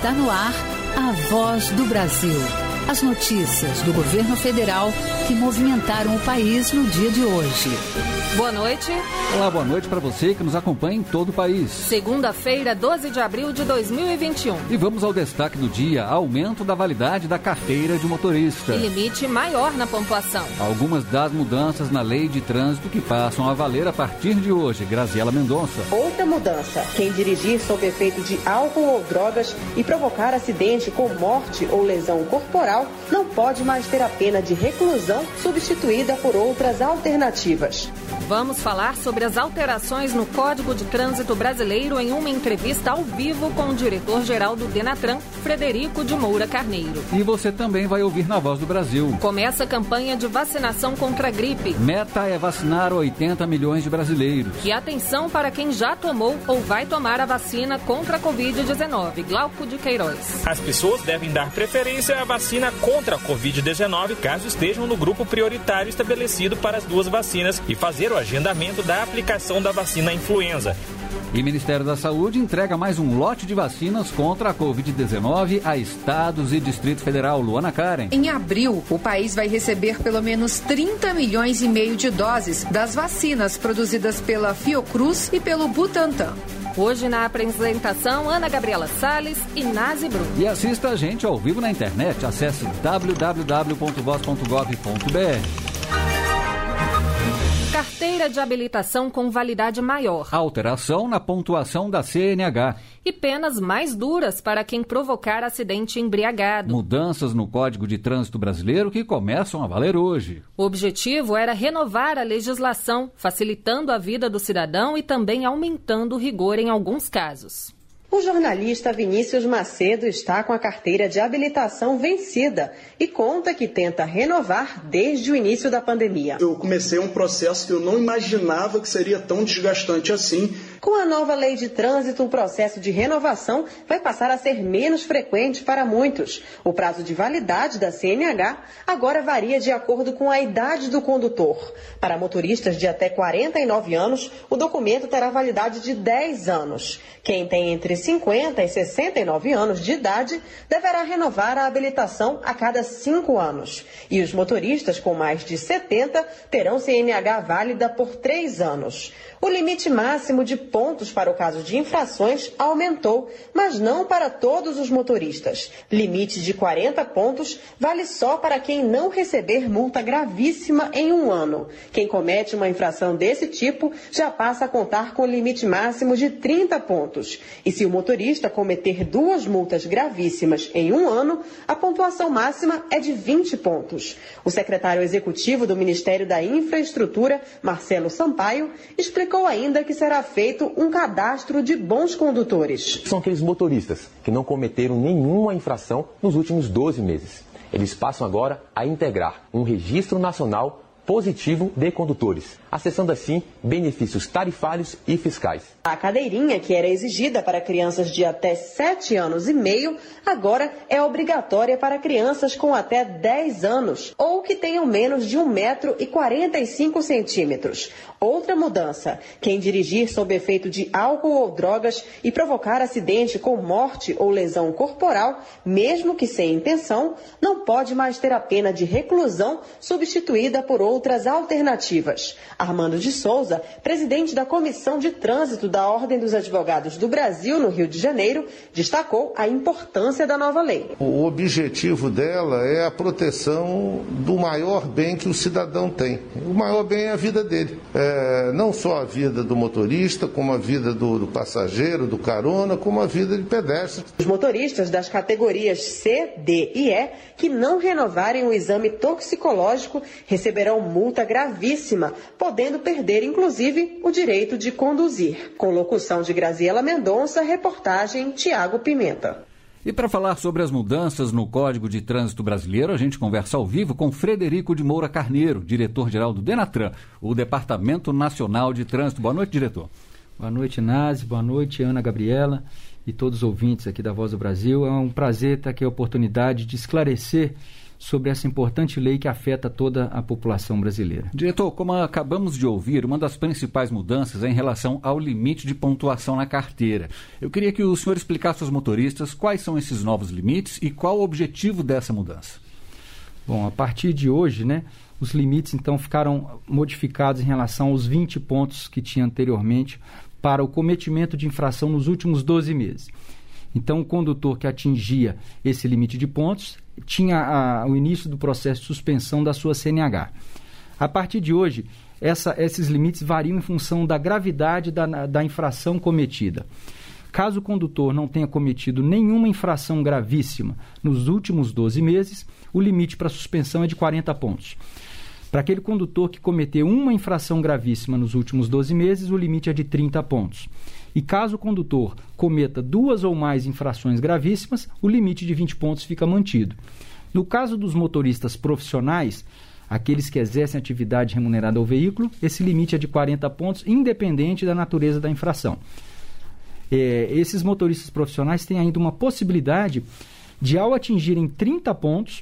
Está no ar a Voz do Brasil. As notícias do governo federal que movimentaram o país no dia de hoje. Boa noite. Olá, boa noite para você que nos acompanha em todo o país. Segunda-feira, 12 de abril de 2021. E vamos ao destaque do dia: aumento da validade da carteira de motorista. E limite maior na pontuação. Algumas das mudanças na lei de trânsito que passam a valer a partir de hoje. Graziela Mendonça. Outra mudança: quem dirigir sob efeito de álcool ou drogas e provocar acidente com morte ou lesão corporal não pode mais ter a pena de reclusão substituída por outras alternativas. Vamos falar sobre as alterações no Código de Trânsito Brasileiro em uma entrevista ao vivo com o diretor-geral do Denatran, Frederico de Moura Carneiro. E você também vai ouvir na Voz do Brasil. Começa a campanha de vacinação contra a gripe. Meta é vacinar 80 milhões de brasileiros. E atenção para quem já tomou ou vai tomar a vacina contra a Covid-19. Glauco de Queiroz. As pessoas devem dar preferência à vacina contra a Covid-19 caso estejam no grupo prioritário estabelecido para as duas vacinas e fazer o agendamento da aplicação da vacina influenza. E o Ministério da Saúde entrega mais um lote de vacinas contra a Covid-19 a estados e Distrito Federal. Luana Karen. Em abril, o país vai receber pelo menos 30 milhões e meio de doses das vacinas produzidas pela Fiocruz e pelo Butantan. Hoje na apresentação, Ana Gabriela Salles e Nazi Bruno. E assista a gente ao vivo na internet. Acesse www.voz.gov.br. Carteira de habilitação com validade maior. Alteração na pontuação da CNH. E penas mais duras para quem provocar acidente embriagado. Mudanças no Código de Trânsito Brasileiro que começam a valer hoje. O objetivo era renovar a legislação, facilitando a vida do cidadão e também aumentando o rigor em alguns casos. O jornalista Vinícius Macedo está com a carteira de habilitação vencida e conta que tenta renovar desde o início da pandemia. Eu comecei um processo que eu não imaginava que seria tão desgastante assim. Com a nova lei de trânsito, o processo de renovação vai passar a ser menos frequente para muitos. O prazo de validade da CNH agora varia de acordo com a idade do condutor. Para motoristas de até 49 anos, o documento terá validade de 10 anos. Quem tem entre 50 e 69 anos de idade deverá renovar a habilitação a cada 5 anos. E os motoristas com mais de 70 terão CNH válida por 3 anos. O limite máximo de pontos para o caso de infrações aumentou, mas não para todos os motoristas. Limite de 40 pontos vale só para quem não receber multa gravíssima em 1 ano. Quem comete uma infração desse tipo já passa a contar com limite máximo de 30 pontos. E se o motorista cometer 2 multas gravíssimas em 1 ano, a pontuação máxima é de 20 pontos. O secretário executivo do Ministério da Infraestrutura, Marcelo Sampaio, explicou ainda que será feito um cadastro de bons condutores. São aqueles motoristas que não cometeram nenhuma infração nos últimos 12 meses. Eles passam agora a integrar um registro nacional positivo de condutores, acessando assim benefícios tarifários e fiscais. A cadeirinha, que era exigida para crianças de até 7 anos e meio, agora é obrigatória para crianças com até 10 anos ou que tenham menos de 1,45 m. Outra mudança: quem dirigir sob efeito de álcool ou drogas e provocar acidente com morte ou lesão corporal, mesmo que sem intenção, não pode mais ter a pena de reclusão substituída por outras alternativas. Armando de Souza, presidente da Comissão de Trânsito da Ordem dos Advogados do Brasil, no Rio de Janeiro, destacou a importância da nova lei. O objetivo dela é a proteção do maior bem que o cidadão tem. O maior bem é a vida dele. Não só a vida do motorista, como a vida do passageiro, do carona, como a vida de pedestre. Os motoristas das categorias C, D e E que não renovarem o exame toxicológico receberão multa gravíssima, podendo perder, inclusive, o direito de conduzir. Com locução de Graziela Mendonça, reportagem Tiago Pimenta. E para falar sobre as mudanças no Código de Trânsito Brasileiro, a gente conversa ao vivo com Frederico de Moura Carneiro, diretor-geral do Denatran, o Departamento Nacional de Trânsito. Boa noite, diretor. Boa noite, Nazi. Boa noite, Ana Gabriela e todos os ouvintes aqui da Voz do Brasil. É um prazer estar aqui a oportunidade de esclarecer sobre essa importante lei que afeta toda a população brasileira. Diretor, como acabamos de ouvir, uma das principais mudanças é em relação ao limite de pontuação na carteira. Eu queria que o senhor explicasse aos motoristas quais são esses novos limites e qual o objetivo dessa mudança. Bom, a partir de hoje, né, os limites então ficaram modificados em relação aos 20 pontos que tinha anteriormente para o cometimento de infração nos últimos 12 meses. Então, o condutor que atingia esse limite de pontos tinha o início do processo de suspensão da sua CNH. A partir de hoje, esses limites variam em função da gravidade da infração cometida. Caso o condutor não tenha cometido nenhuma infração gravíssima nos últimos 12 meses, o limite para suspensão é de 40 pontos. Para aquele condutor que cometeu uma infração gravíssima nos últimos 12 meses, o limite é de 30 pontos. E caso o condutor cometa 2 ou mais infrações gravíssimas, o limite de 20 pontos fica mantido. No caso dos motoristas profissionais, aqueles que exercem atividade remunerada ao veículo, esse limite é de 40 pontos, independente da natureza da infração. Esses motoristas profissionais têm ainda uma possibilidade de, ao atingirem 30 pontos,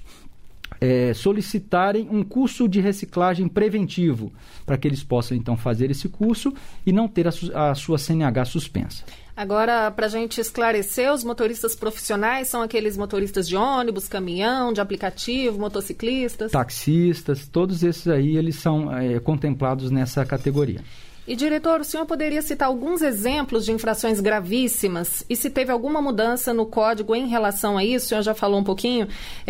solicitarem um curso de reciclagem preventivo, para que eles possam então fazer esse curso e não ter a sua CNH suspensa. Agora, para a gente esclarecer, os motoristas profissionais são aqueles motoristas de ônibus, caminhão, de aplicativo, motociclistas? Taxistas, todos esses aí, eles são contemplados nessa categoria. E, diretor, o senhor poderia citar alguns exemplos de infrações gravíssimas e se teve alguma mudança no código em relação a isso? O senhor já falou um pouquinho.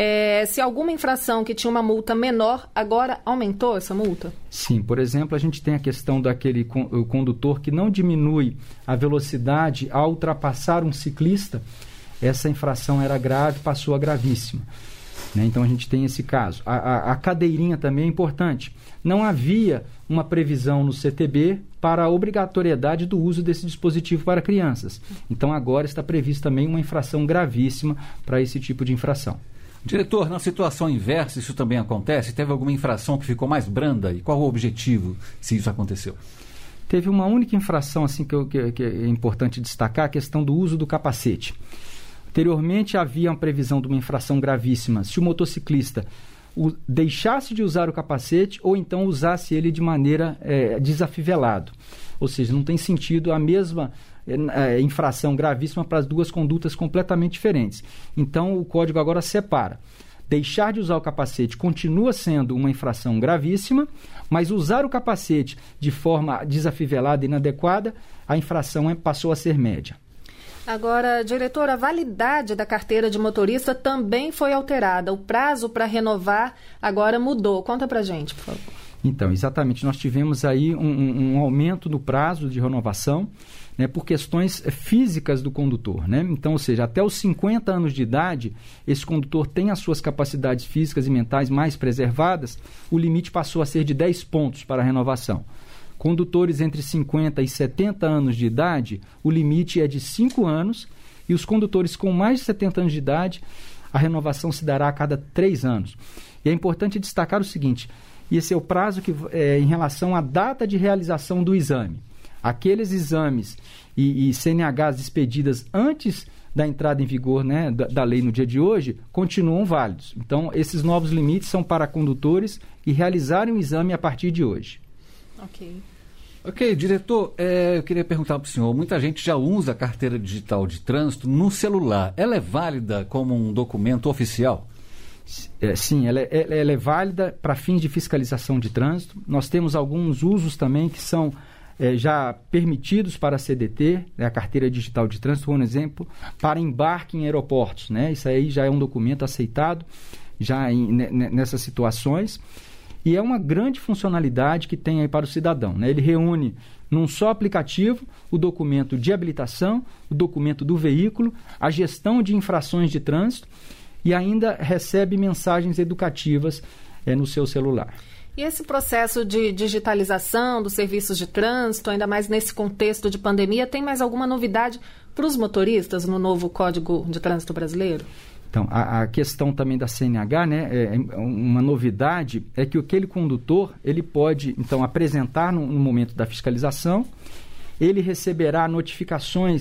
Se alguma infração que tinha uma multa menor, agora aumentou essa multa? Sim, por exemplo, a gente tem a questão daquele condutor que não diminui a velocidade ao ultrapassar um ciclista. Essa infração era grave, passou a gravíssima. Então, a gente tem esse caso. A cadeirinha também é importante. Não havia uma previsão no CTB para a obrigatoriedade do uso desse dispositivo para crianças. Então, agora está prevista também uma infração gravíssima para esse tipo de infração. Diretor, na situação inversa, isso também acontece? Teve alguma infração que ficou mais branda? E qual o objetivo, se isso aconteceu? Teve uma única infração assim, que é importante destacar, a questão do uso do capacete. Anteriormente, havia uma previsão de uma infração gravíssima se o motociclista deixasse de usar o capacete ou então usasse ele de maneira desafivelado. Ou seja, não tem sentido a mesma infração gravíssima para as duas condutas completamente diferentes. Então, o código agora separa. Deixar de usar o capacete continua sendo uma infração gravíssima, mas usar o capacete de forma desafivelada e inadequada, a infração passou a ser média. Agora, diretor, a validade da carteira de motorista também foi alterada. O prazo para renovar agora mudou. Conta pra gente, por favor. Então, exatamente. Nós tivemos aí um aumento no prazo de renovação, né, por questões físicas do condutor, né? Então, ou seja, até os 50 anos de idade, esse condutor tem as suas capacidades físicas e mentais mais preservadas, o limite passou a ser de 10 pontos para a renovação. Condutores entre 50 e 70 anos de idade, o limite é de 5 anos, e os condutores com mais de 70 anos de idade, a renovação se dará a cada 3 anos. E é importante destacar o seguinte, esse é o prazo que em relação à data de realização do exame. Aqueles exames e CNHs expedidas antes da entrada em vigor, né, da lei no dia de hoje, continuam válidos. Então, esses novos limites são para condutores que realizarem o exame a partir de hoje. Ok, diretor, eu queria perguntar para o senhor, muita gente já usa a carteira digital de trânsito no celular. Ela é válida como um documento oficial? Sim, ela é válida para fins de fiscalização de trânsito. Nós temos alguns usos também que são já permitidos para a CDT, né, a carteira digital de trânsito, por exemplo, para embarque em aeroportos, né? Isso aí já é um documento aceitado já nessas situações. E é uma grande funcionalidade que tem aí para o cidadão, né? Ele reúne num só aplicativo o documento de habilitação, o documento do veículo, a gestão de infrações de trânsito e ainda recebe mensagens educativas no seu celular. E esse processo de digitalização dos serviços de trânsito, ainda mais nesse contexto de pandemia, tem mais alguma novidade para os motoristas no novo Código de Trânsito Brasileiro? Então, a questão também da CNH, né, uma novidade é que aquele condutor, ele pode, então, apresentar no momento da fiscalização, ele receberá notificações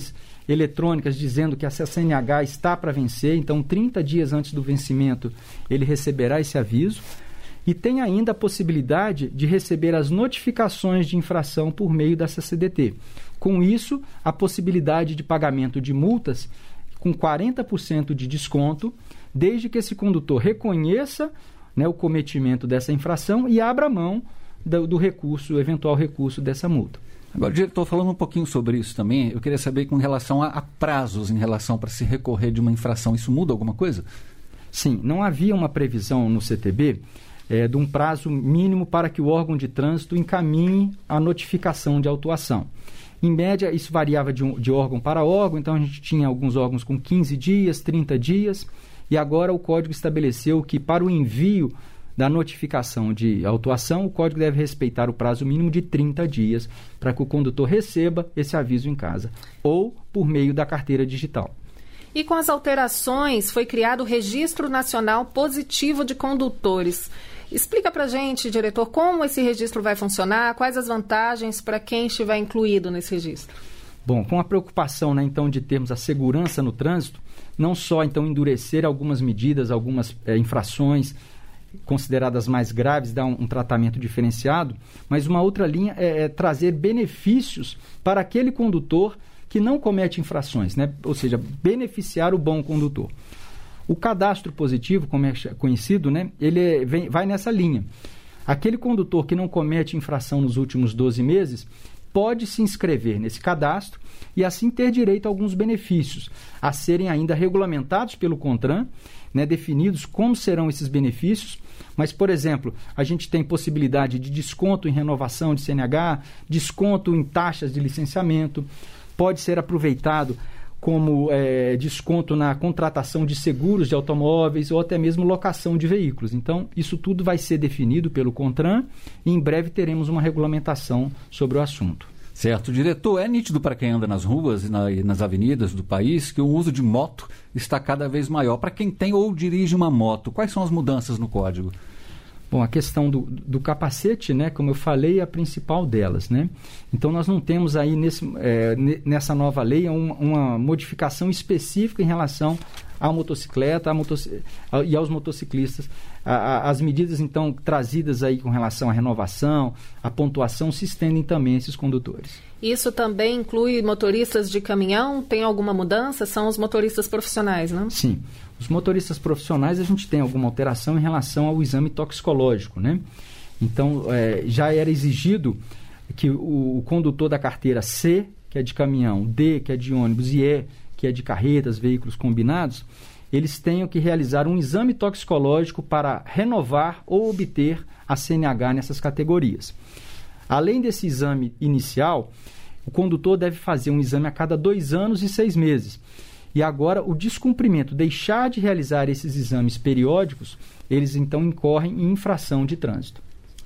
eletrônicas dizendo que essa CNH está para vencer, então 30 dias antes do vencimento ele receberá esse aviso. E tem ainda a possibilidade de receber as notificações de infração por meio dessa CDT. Com isso, a possibilidade de pagamento de multas com 40% de desconto, desde que esse condutor reconheça, né, o cometimento dessa infração e abra mão do recurso, eventual recurso dessa multa. Agora, diretor, falando um pouquinho sobre isso também, eu queria saber com relação a prazos em relação para se recorrer de uma infração. Isso muda alguma coisa? Sim, não havia uma previsão no CTB de um prazo mínimo para que o órgão de trânsito encaminhe a notificação de autuação. Em média, isso variava de órgão para órgão, então a gente tinha alguns órgãos com 15 dias, 30 dias, e agora o Código estabeleceu que para o envio da notificação de autuação, o Código deve respeitar o prazo mínimo de 30 dias para que o condutor receba esse aviso em casa, ou por meio da carteira digital. E com as alterações, foi criado o Registro Nacional Positivo de Condutores. Explica para a gente, diretor, como esse registro vai funcionar, quais as vantagens para quem estiver incluído nesse registro. Bom, com a preocupação, né, então, de termos a segurança no trânsito, não só, então, endurecer algumas medidas, algumas infrações consideradas mais graves, dar um tratamento diferenciado, mas uma outra linha é trazer benefícios para aquele condutor que não comete infrações, né? Ou seja, beneficiar o bom condutor. O cadastro positivo, como é conhecido, né, ele vai nessa linha. Aquele condutor que não comete infração nos últimos 12 meses pode se inscrever nesse cadastro e assim ter direito a alguns benefícios, a serem ainda regulamentados pelo CONTRAN, né, definidos como serão esses benefícios. Mas, por exemplo, a gente tem possibilidade de desconto em renovação de CNH, desconto em taxas de licenciamento, pode ser aproveitado como desconto na contratação de seguros de automóveis ou até mesmo locação de veículos. Então, isso tudo vai ser definido pelo CONTRAN e em breve teremos uma regulamentação sobre o assunto. Certo. Diretor, é nítido para quem anda nas ruas e nas avenidas do país que o uso de moto está cada vez maior. Para quem tem ou dirige uma moto, quais são as mudanças no Código? Bom, a questão do capacete, né, como eu falei, é a principal delas, né? Então, nós não temos aí nessa nova lei uma modificação específica em relação à motocicleta e aos motociclistas. As medidas, então, trazidas aí com relação à renovação, à pontuação, se estendem também a esses condutores. Isso também inclui motoristas de caminhão? Tem alguma mudança? São os motoristas profissionais, né? Sim. Os motoristas profissionais, a gente tem alguma alteração em relação ao exame toxicológico, né? Então, já era exigido que o condutor da carteira C, que é de caminhão, D, que é de ônibus, e E, que é de carretas, veículos combinados, eles tenham que realizar um exame toxicológico para renovar ou obter a CNH nessas categorias. Além desse exame inicial, o condutor deve fazer um exame a cada 2 anos e 6 meses. E agora, o descumprimento, deixar de realizar esses exames periódicos, eles então incorrem em infração de trânsito.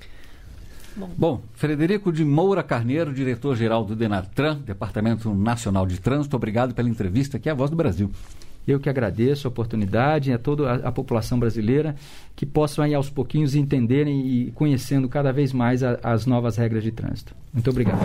Bom, Frederico de Moura Carneiro, diretor-geral do DENATRAN, Departamento Nacional de Trânsito, obrigado pela entrevista aqui à Voz do Brasil. Eu que agradeço a oportunidade, a toda a população brasileira, que possam aí aos pouquinhos entenderem e conhecendo cada vez mais as novas regras de trânsito. Muito obrigado.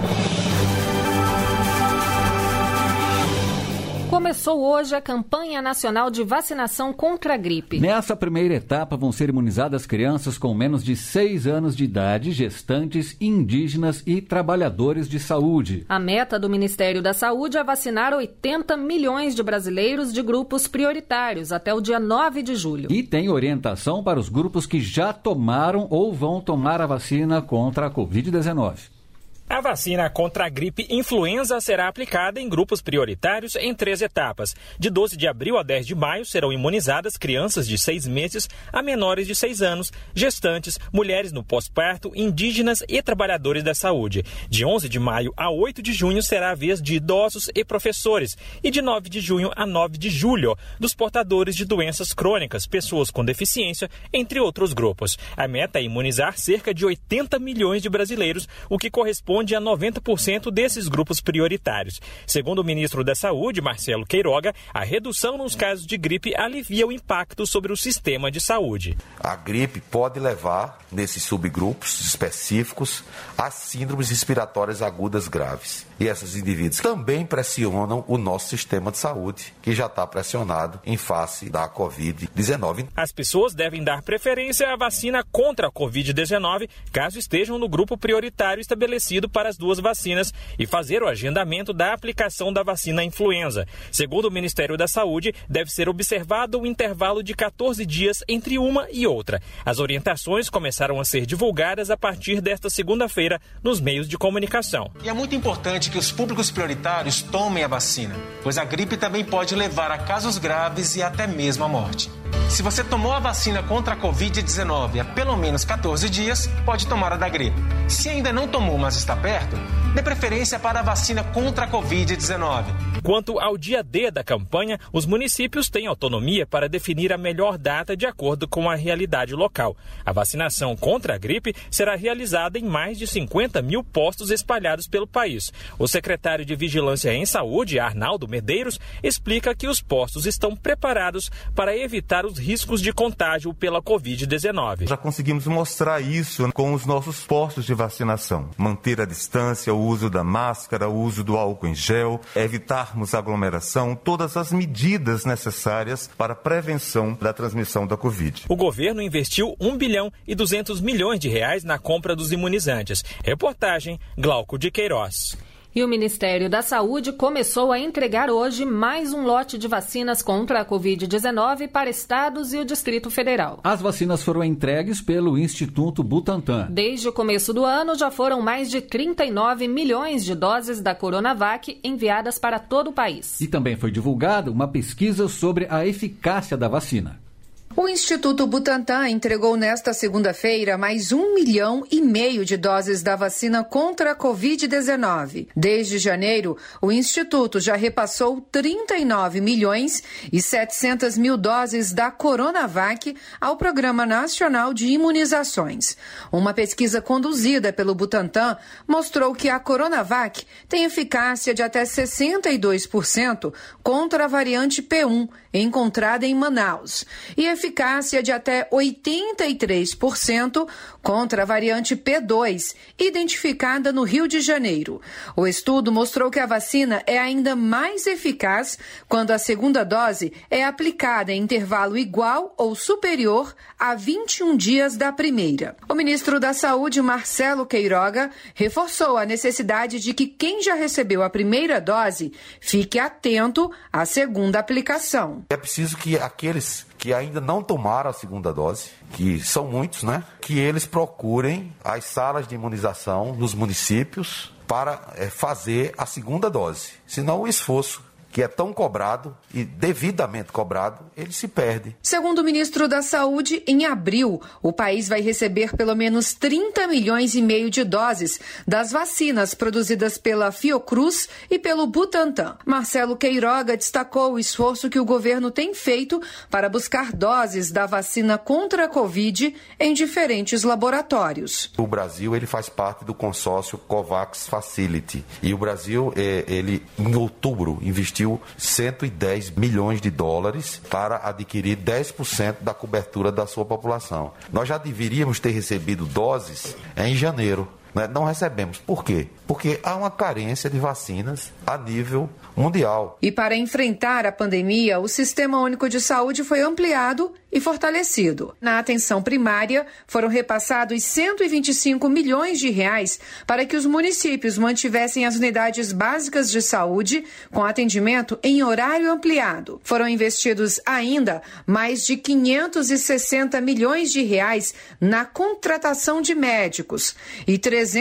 Começou hoje a campanha nacional de vacinação contra a gripe. Nessa primeira etapa vão ser imunizadas crianças com menos de 6 anos de idade, gestantes, indígenas e trabalhadores de saúde. A meta do Ministério da Saúde é vacinar 80 milhões de brasileiros de grupos prioritários até o dia 9 de julho. E tem orientação para os grupos que já tomaram ou vão tomar a vacina contra a Covid-19. A vacina contra a gripe influenza será aplicada em grupos prioritários em 3 etapas. De 12 de abril a 10 de maio serão imunizadas crianças de 6 meses a menores de 6 anos, gestantes, mulheres no pós-parto, indígenas e trabalhadores da saúde. De 11 de maio a 8 de junho será a vez de idosos e professores. E de 9 de junho a 9 de julho, dos portadores de doenças crônicas, pessoas com deficiência, entre outros grupos. A meta é imunizar cerca de 80 milhões de brasileiros, o que corresponde corresponde a 90% desses grupos prioritários. Segundo o ministro da Saúde, Marcelo Queiroga, a redução nos casos de gripe alivia o impacto sobre o sistema de saúde. A gripe pode levar, nesses subgrupos específicos, a síndromes respiratórias agudas graves. E esses indivíduos também pressionam o nosso sistema de saúde, que já está pressionado em face da Covid-19. As pessoas devem dar preferência à vacina contra a Covid-19, caso estejam no grupo prioritário estabelecido para as duas vacinas, e fazer o agendamento da aplicação da vacina influenza. Segundo o Ministério da Saúde, deve ser observado um intervalo de 14 dias entre uma e outra. As orientações começaram a ser divulgadas a partir desta segunda-feira nos meios de comunicação. E é muito importante que os públicos prioritários tomem a vacina, pois a gripe também pode levar a casos graves e até mesmo a morte. Se você tomou a vacina contra a Covid-19 há pelo menos 14 dias, pode tomar a da gripe. Se ainda não tomou, mas está perto, dê preferência para a vacina contra a Covid-19. Quanto ao dia D da campanha, os municípios têm autonomia para definir a melhor data de acordo com a realidade local. A vacinação contra a gripe será realizada em mais de 50 mil postos espalhados pelo país. O secretário de Vigilância em Saúde, Arnaldo Medeiros, explica que os postos estão preparados para evitar os riscos de contágio pela Covid-19. Já conseguimos mostrar isso com os nossos postos de vacinação. Manter a distância, o uso da máscara, o uso do álcool em gel, evitarmos aglomeração, todas as medidas necessárias para a prevenção da transmissão da Covid. O governo investiu 1 bilhão e 200 milhões de reais na compra dos imunizantes. Reportagem Glauco de Queiroz. E o Ministério da Saúde começou a entregar hoje mais um lote de vacinas contra a Covid-19 para estados e o Distrito Federal. As vacinas foram entregues pelo Instituto Butantan. Desde o começo do ano, já foram mais de 39 milhões de doses da Coronavac enviadas para todo o país. E também foi divulgada uma pesquisa sobre a eficácia da vacina. O Instituto Butantan entregou nesta segunda-feira mais 1,5 milhão de doses da vacina contra a Covid-19. Desde janeiro, o Instituto já repassou 39 milhões e 700 mil doses da Coronavac ao Programa Nacional de Imunizações. Uma pesquisa conduzida pelo Butantan mostrou que a Coronavac tem eficácia de até 62% contra a variante P1, encontrada em Manaus, e eficácia de até 83% contra a variante P2, identificada no Rio de Janeiro. O estudo mostrou que a vacina é ainda mais eficaz quando a segunda dose é aplicada em intervalo igual ou superior a 21 dias da primeira. O ministro da Saúde, Marcelo Queiroga, reforçou a necessidade de que quem já recebeu a primeira dose fique atento à segunda aplicação. É preciso que aqueles que ainda não tomaram a segunda dose, que são muitos, né? Que eles procurem as salas de imunização nos municípios para fazer a segunda dose. Senão o esforço que é tão cobrado e devidamente cobrado, ele se perde. Segundo o ministro da Saúde, em abril, o país vai receber pelo menos 30 milhões e meio de doses das vacinas produzidas pela Fiocruz e pelo Butantan. Marcelo Queiroga destacou o esforço que o governo tem feito para buscar doses da vacina contra a Covid em diferentes laboratórios. O Brasil, ele faz parte do consórcio COVAX Facility. E o Brasil, ele em outubro, investiu 110 milhões de dólares para adquirir 10% da cobertura da sua população. Nós já deveríamos ter recebido doses em janeiro. Não recebemos. Por quê? Porque há uma carência de vacinas a nível mundial. E para enfrentar a pandemia, o Sistema Único de Saúde foi ampliado e fortalecido. Na atenção primária, foram repassados 125 milhões de reais para que os municípios mantivessem as unidades básicas de saúde com atendimento em horário ampliado. Foram investidos ainda mais de 560 milhões de reais na contratação de médicos e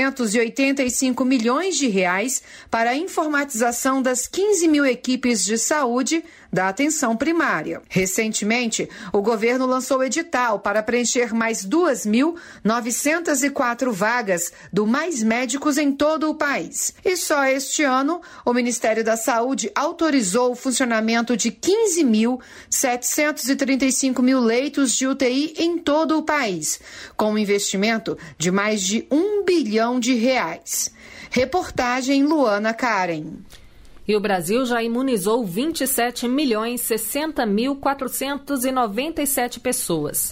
385 milhões de reais para a informatização das 15 mil equipes de saúde da atenção primária. Recentemente, o governo lançou edital para preencher mais 2.904 vagas do Mais Médicos em todo o país. E só este ano, o Ministério da Saúde autorizou o funcionamento de 15.735 leitos de UTI em todo o país, com um investimento de mais de R$1 bilhão. Reportagem Luana Karen. E o Brasil já imunizou 27.060.497 pessoas.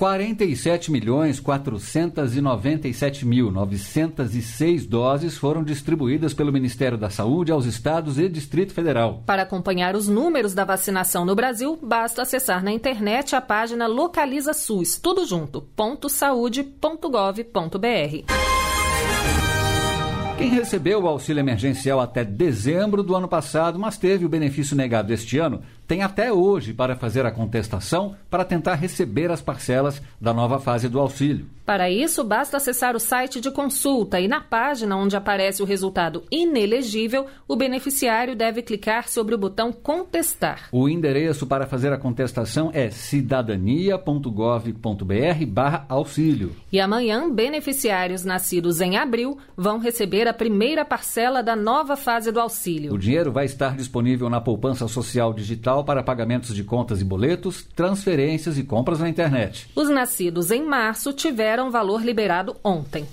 47.497.906 doses foram distribuídas pelo Ministério da Saúde aos estados e Distrito Federal. Para acompanhar os números da vacinação no Brasil, basta acessar na internet a página Localiza SUS, tudo junto, .saude.gov.br. Quem recebeu o auxílio emergencial até dezembro do ano passado, mas teve o benefício negado este ano, tem até hoje para fazer a contestação para tentar receber as parcelas da nova fase do auxílio. Para isso, basta acessar o site de consulta e na página onde aparece o resultado inelegível, o beneficiário deve clicar sobre o botão contestar. O endereço para fazer a contestação é cidadania.gov.br/auxílio. E amanhã, beneficiários nascidos em abril vão receber a primeira parcela da nova fase do auxílio. O dinheiro vai estar disponível na poupança social digital para pagamentos de contas e boletos, transferências e compras na internet. Os nascidos em março tiveram valor liberado ontem.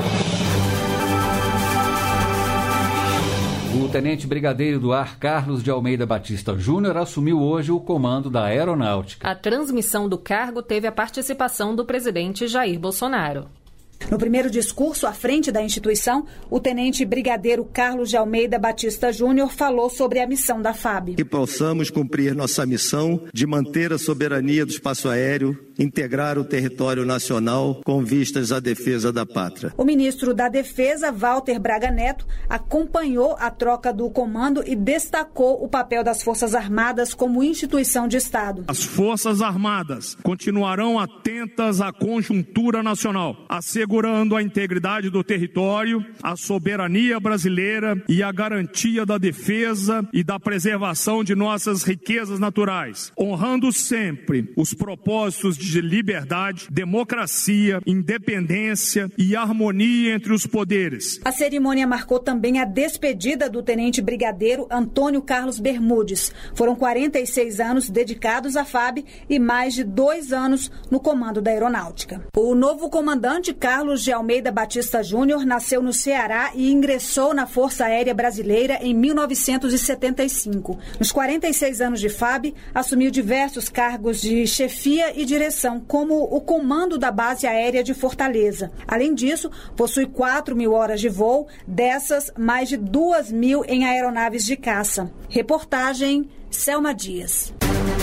O tenente brigadeiro do ar Carlos de Almeida Batista Júnior assumiu hoje o comando da Aeronáutica. A transmissão do cargo teve a participação do presidente Jair Bolsonaro. No primeiro discurso à frente da instituição, o tenente brigadeiro Carlos de Almeida Batista Júnior falou sobre a missão da FAB. Que possamos cumprir nossa missão de manter a soberania do espaço aéreo, integrar o território nacional com vistas à defesa da pátria. O ministro da Defesa, Walter Braga Neto, acompanhou a troca do comando e destacou o papel das Forças Armadas como instituição de Estado. As Forças Armadas continuarão atentas à conjuntura nacional, assegurando a integridade do território, a soberania brasileira e a garantia da defesa e da preservação de nossas riquezas naturais, honrando sempre os propósitos de liberdade, democracia, independência e harmonia entre os poderes. A cerimônia marcou também a despedida do tenente brigadeiro Antônio Carlos Bermudes. Foram 46 anos dedicados à FAB e mais de 2 anos no comando da Aeronáutica. O novo comandante Carlos de Almeida Batista Júnior nasceu no Ceará e ingressou na Força Aérea Brasileira em 1975. Nos 46 anos de FAB, assumiu diversos cargos de chefia e direção, como o comando da base aérea de Fortaleza. Além disso, possui 4.000 horas de voo, dessas mais de 2.000 em aeronaves de caça. Reportagem Selma Dias.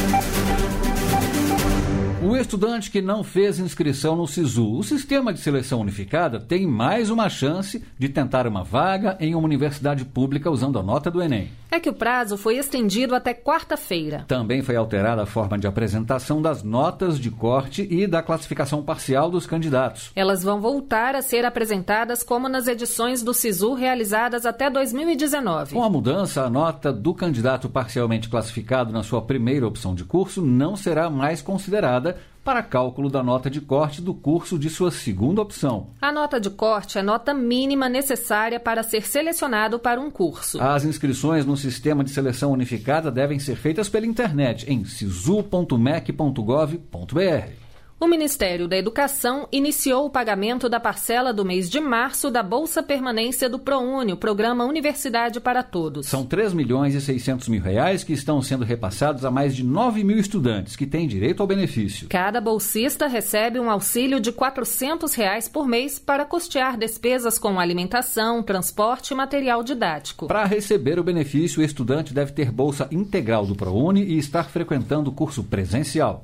O estudante que não fez inscrição no SISU, o Sistema de Seleção Unificada, tem mais uma chance de tentar uma vaga em uma universidade pública usando a nota do Enem. É que o prazo foi estendido até quarta-feira. Também foi alterada a forma de apresentação das notas de corte e da classificação parcial dos candidatos. Elas vão voltar a ser apresentadas como nas edições do SISU realizadas até 2019. Com a mudança, a nota do candidato parcialmente classificado na sua primeira opção de curso não será mais considerada para cálculo da nota de corte do curso de sua segunda opção. A nota de corte é a nota mínima necessária para ser selecionado para um curso. As inscrições no Sistema de Seleção Unificada devem ser feitas pela internet em sisu.mec.gov.br. O Ministério da Educação iniciou o pagamento da parcela do mês de março da Bolsa Permanência do ProUni, o Programa Universidade para Todos. São R$3.600.000 que estão sendo repassados a mais de 9.000 estudantes que têm direito ao benefício. Cada bolsista recebe um auxílio de R$400 por mês para custear despesas com alimentação, transporte e material didático. Para receber o benefício, o estudante deve ter bolsa integral do ProUni e estar frequentando o curso presencial.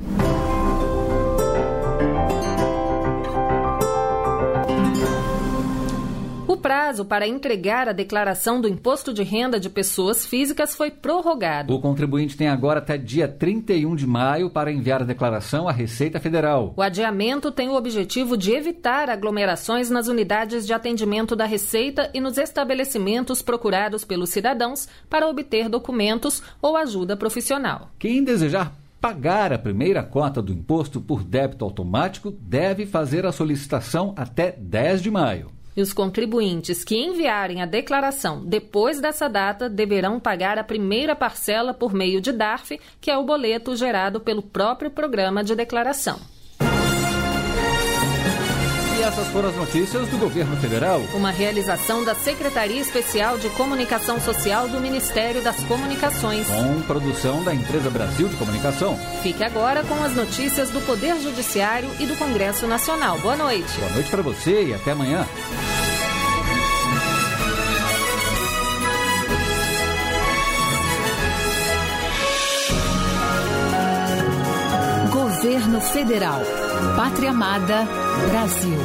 O prazo para entregar a declaração do Imposto de Renda de Pessoas Físicas foi prorrogado. O contribuinte tem agora até dia 31 de maio para enviar a declaração à Receita Federal. O adiamento tem o objetivo de evitar aglomerações nas unidades de atendimento da Receita e nos estabelecimentos procurados pelos cidadãos para obter documentos ou ajuda profissional. Quem desejar pagar a primeira cota do imposto por débito automático deve fazer a solicitação até 10 de maio. E os contribuintes que enviarem a declaração depois dessa data deverão pagar a primeira parcela por meio de DARF, que é o boleto gerado pelo próprio programa de declaração. E essas foram as notícias do Governo Federal. Uma realização da Secretaria Especial de Comunicação Social do Ministério das Comunicações. Com produção da Empresa Brasil de Comunicação. Fique agora com as notícias do Poder Judiciário e do Congresso Nacional. Boa noite. Boa noite para você e até amanhã. Governo Federal. Pátria Amada, Brasil.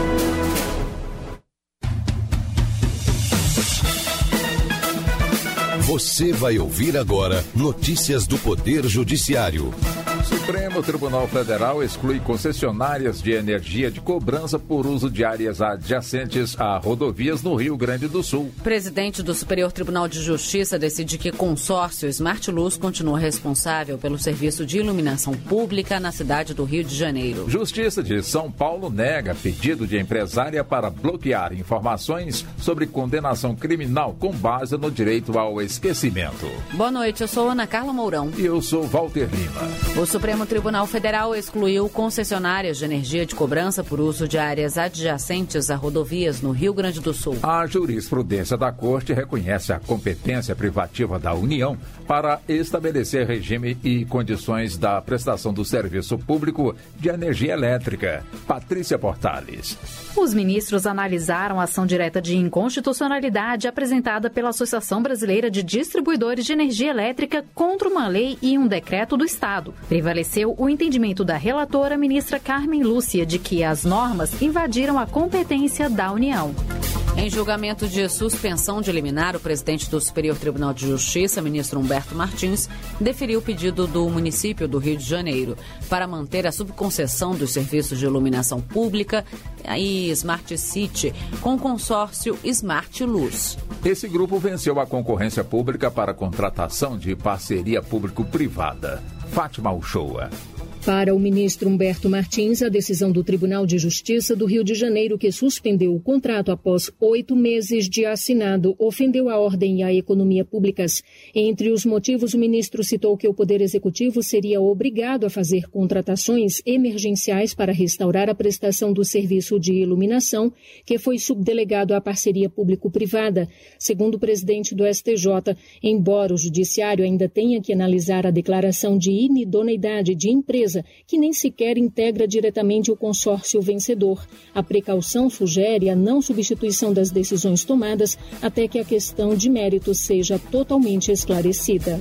Você vai ouvir agora notícias do Poder Judiciário. Supremo Tribunal Federal exclui concessionárias de energia de cobrança por uso de áreas adjacentes a rodovias no Rio Grande do Sul. Presidente do Superior Tribunal de Justiça decide que consórcio Smart Luz continua responsável pelo serviço de iluminação pública na cidade do Rio de Janeiro. Justiça de São Paulo nega pedido de empresária para bloquear informações sobre condenação criminal com base no direito ao esquecimento. Boa noite, eu sou Ana Carla Mourão. E eu sou Walter Lima. O Supremo Tribunal Federal excluiu concessionárias de energia de cobrança por uso de áreas adjacentes a rodovias no Rio Grande do Sul. A jurisprudência da Corte reconhece a competência privativa da União para estabelecer regime e condições da prestação do serviço público de energia elétrica. Patrícia Portales. Os ministros analisaram a ação direta de inconstitucionalidade apresentada pela Associação Brasileira de Distribuidores de Energia Elétrica contra uma lei e um decreto do Estado. Prevaleceu o entendimento da relatora, ministra Carmen Lúcia, de que as normas invadiram a competência da União. Em julgamento de suspensão de liminar, o presidente do Superior Tribunal de Justiça, ministro Humberto Martins, deferiu o pedido do município do Rio de Janeiro para manter a subconcessão dos serviços de iluminação pública e Smart City com o consórcio Smart Luz. Esse grupo venceu a concorrência pública para a contratação de parceria público-privada. Fátima Uchoa. Para o ministro Humberto Martins, a decisão do Tribunal de Justiça do Rio de Janeiro, que suspendeu o contrato após 8 meses de assinado, ofendeu a ordem e a economia públicas. Entre os motivos, o ministro citou que o Poder Executivo seria obrigado a fazer contratações emergenciais para restaurar a prestação do serviço de iluminação, que foi subdelegado à parceria público-privada. Segundo o presidente do STJ, embora o Judiciário ainda tenha que analisar a declaração de inidoneidade de empresa, que nem sequer integra diretamente o consórcio vencedor. A precaução sugere a não substituição das decisões tomadas até que a questão de mérito seja totalmente esclarecida.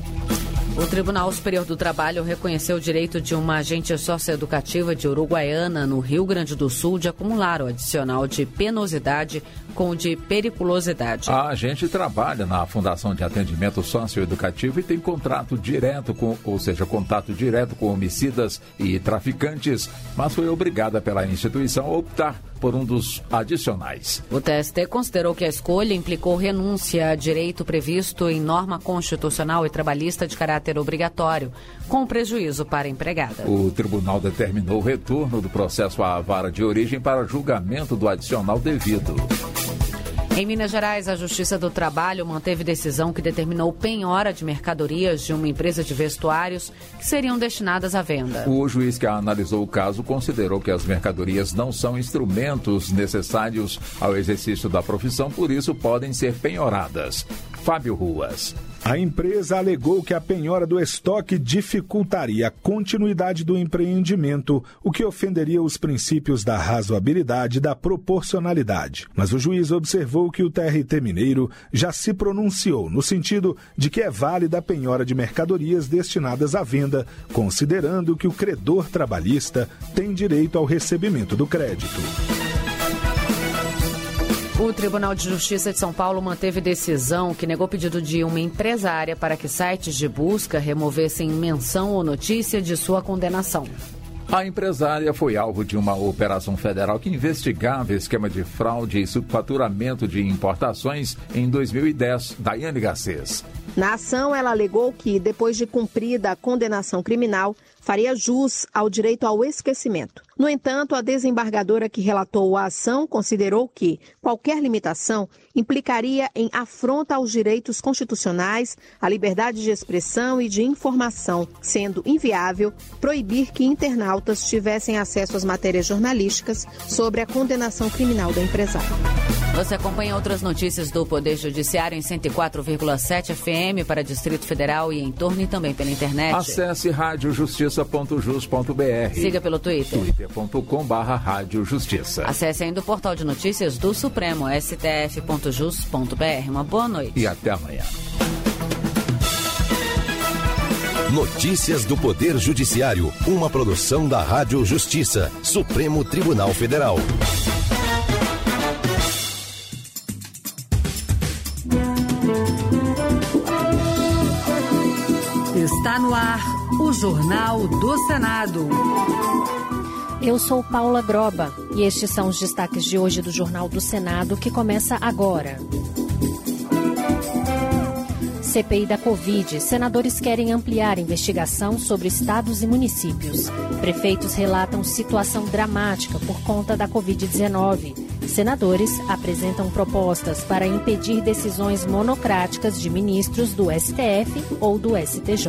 O Tribunal Superior do Trabalho reconheceu o direito de uma agente socioeducativa de Uruguaiana, no Rio Grande do Sul, de acumular o adicional de penosidade com o de periculosidade. A agente trabalha na Fundação de Atendimento Socioeducativo e tem contato direto com homicidas e traficantes, mas foi obrigada pela instituição a optar por um dos adicionais. O TST considerou que a escolha implicou renúncia a direito previsto em norma constitucional e trabalhista de caráter obrigatório, com prejuízo para a empregada. O tribunal determinou o retorno do processo à vara de origem para julgamento do adicional devido. Em Minas Gerais, a Justiça do Trabalho manteve decisão que determinou penhora de mercadorias de uma empresa de vestuários que seriam destinadas à venda. O juiz que analisou o caso considerou que as mercadorias não são instrumentos necessários ao exercício da profissão, por isso podem ser penhoradas. Fábio Ruas. A empresa alegou que a penhora do estoque dificultaria a continuidade do empreendimento, o que ofenderia os princípios da razoabilidade e da proporcionalidade. Mas o juiz observou que o TRT mineiro já se pronunciou no sentido de que é válida a penhora de mercadorias destinadas à venda, considerando que o credor trabalhista tem direito ao recebimento do crédito. O Tribunal de Justiça de São Paulo manteve decisão que negou pedido de uma empresária para que sites de busca removessem menção ou notícia de sua condenação. A empresária foi alvo de uma operação federal que investigava esquema de fraude e subfaturamento de importações em 2010. Daiane Garcês. Na ação, ela alegou que, depois de cumprida a condenação criminal, faria jus ao direito ao esquecimento. No entanto, a desembargadora que relatou a ação considerou que qualquer limitação implicaria em afronta aos direitos constitucionais, à liberdade de expressão e de informação, sendo inviável proibir que internautas tivessem acesso às matérias jornalísticas sobre a condenação criminal da empresária. Você acompanha outras notícias do Poder Judiciário em 104,7 FM para Distrito Federal e em torno e também pela internet. Acesse radiojustiça.jus.br. Siga pelo Twitter. twitter.com/radiojustiça. Acesse ainda o portal de notícias do Supremo, stf.jus.br. Uma boa noite. E até amanhã. Notícias do Poder Judiciário, uma produção da Rádio Justiça, Supremo Tribunal Federal. Está no ar o Jornal do Senado. Eu sou Paula Groba e estes são os destaques de hoje do Jornal do Senado, que começa agora. CPI da Covid. Senadores querem ampliar investigação sobre estados e municípios. Prefeitos relatam situação dramática por conta da Covid-19. Senadores apresentam propostas para impedir decisões monocráticas de ministros do STF ou do STJ.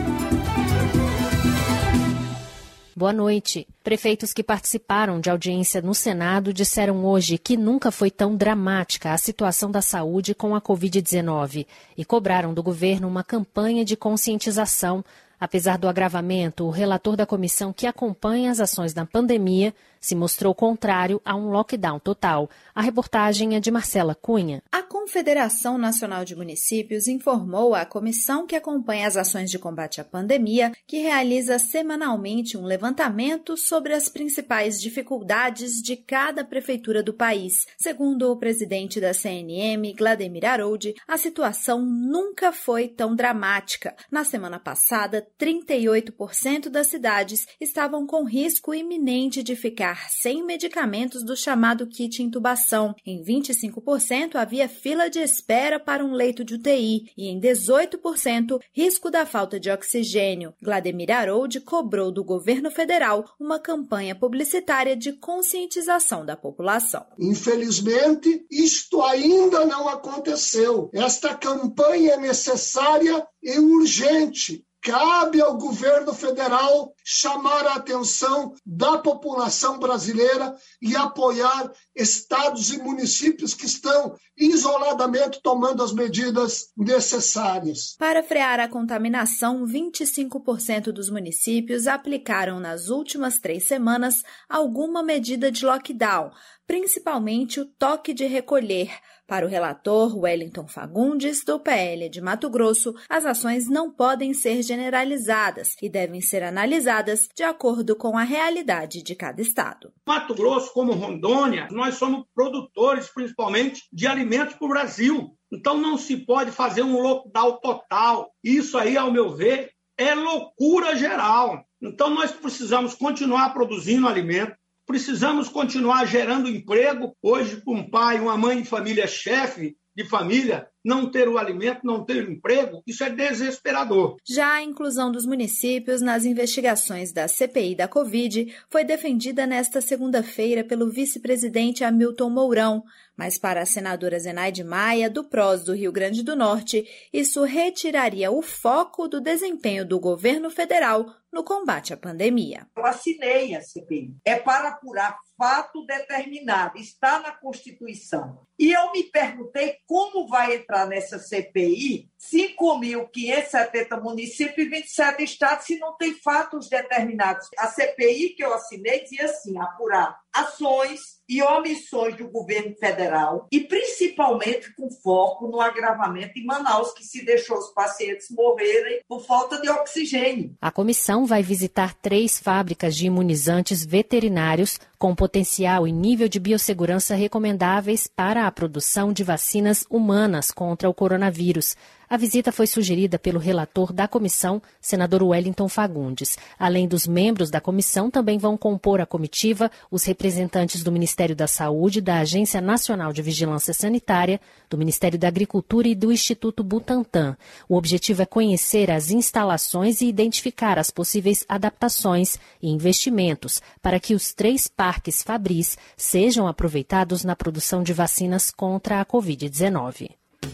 Boa noite. Prefeitos que participaram de audiência no Senado disseram hoje que nunca foi tão dramática a situação da saúde com a Covid-19 e cobraram do governo uma campanha de conscientização. Apesar do agravamento, o relator da comissão que acompanha as ações na pandemia se mostrou contrário a um lockdown total. A reportagem é de Marcela Cunha. A Confederação Nacional de Municípios informou à comissão que acompanha as ações de combate à pandemia que realiza semanalmente um levantamento sobre as principais dificuldades de cada prefeitura do país. Segundo o presidente da CNM, Glademir Aroldi, a situação nunca foi tão dramática. Na semana passada, 38% das cidades estavam com risco iminente de ficar sem medicamentos do chamado kit intubação. Em 25% havia fila de espera para um leito de UTI e em 18% risco da falta de oxigênio. Glademir Aroldi cobrou do governo federal uma campanha publicitária de conscientização da população. Infelizmente, isto ainda não aconteceu. Esta campanha é necessária e urgente. Cabe ao governo federal chamar a atenção da população brasileira e apoiar estados e municípios que estão isoladamente tomando as medidas necessárias. Para frear a contaminação, 25% dos municípios aplicaram nas últimas 3 semanas alguma medida de lockdown, principalmente o toque de recolher. Para o relator Wellington Fagundes, do PL de Mato Grosso, as ações não podem ser generalizadas e devem ser analisadas de acordo com a realidade de cada estado. Mato Grosso, como Rondônia, nós somos produtores, principalmente, de alimentos para o Brasil. Então não se pode fazer um lockdown total. Isso aí, ao meu ver, é loucura geral. Então nós precisamos continuar produzindo alimento. Precisamos continuar gerando emprego. Hoje, um pai, uma mãe de família, chefe de família, não ter o alimento, não ter o emprego, isso é desesperador. Já a inclusão dos municípios nas investigações da CPI da Covid foi defendida nesta segunda-feira pelo vice-presidente Hamilton Mourão. Mas para a senadora Zenaide Maia, do PROS do Rio Grande do Norte, isso retiraria o foco do desempenho do governo federal no combate à pandemia. Eu assinei a CPI. É para apurar fato determinado, está na Constituição. E eu me perguntei como vai entrar nessa CPI 5.570 municípios e 27 estados se não tem fatos determinados. A CPI que eu assinei dizia assim, apurar ações e omissões do governo federal e principalmente com foco no agravamento em Manaus, que se deixou os pacientes morrerem por falta de oxigênio. A comissão vai visitar 3 fábricas de imunizantes veterinários com potencial e nível de biossegurança recomendáveis para a produção de vacinas humanas contra o coronavírus. A visita foi sugerida pelo relator da comissão, senador Wellington Fagundes. Além dos membros da comissão, também vão compor a comitiva os representantes representantes do Ministério da Saúde, da Agência Nacional de Vigilância Sanitária, do Ministério da Agricultura e do Instituto Butantan. O objetivo é conhecer as instalações e identificar as possíveis adaptações e investimentos para que os 3 parques Fabris sejam aproveitados na produção de vacinas contra a Covid-19.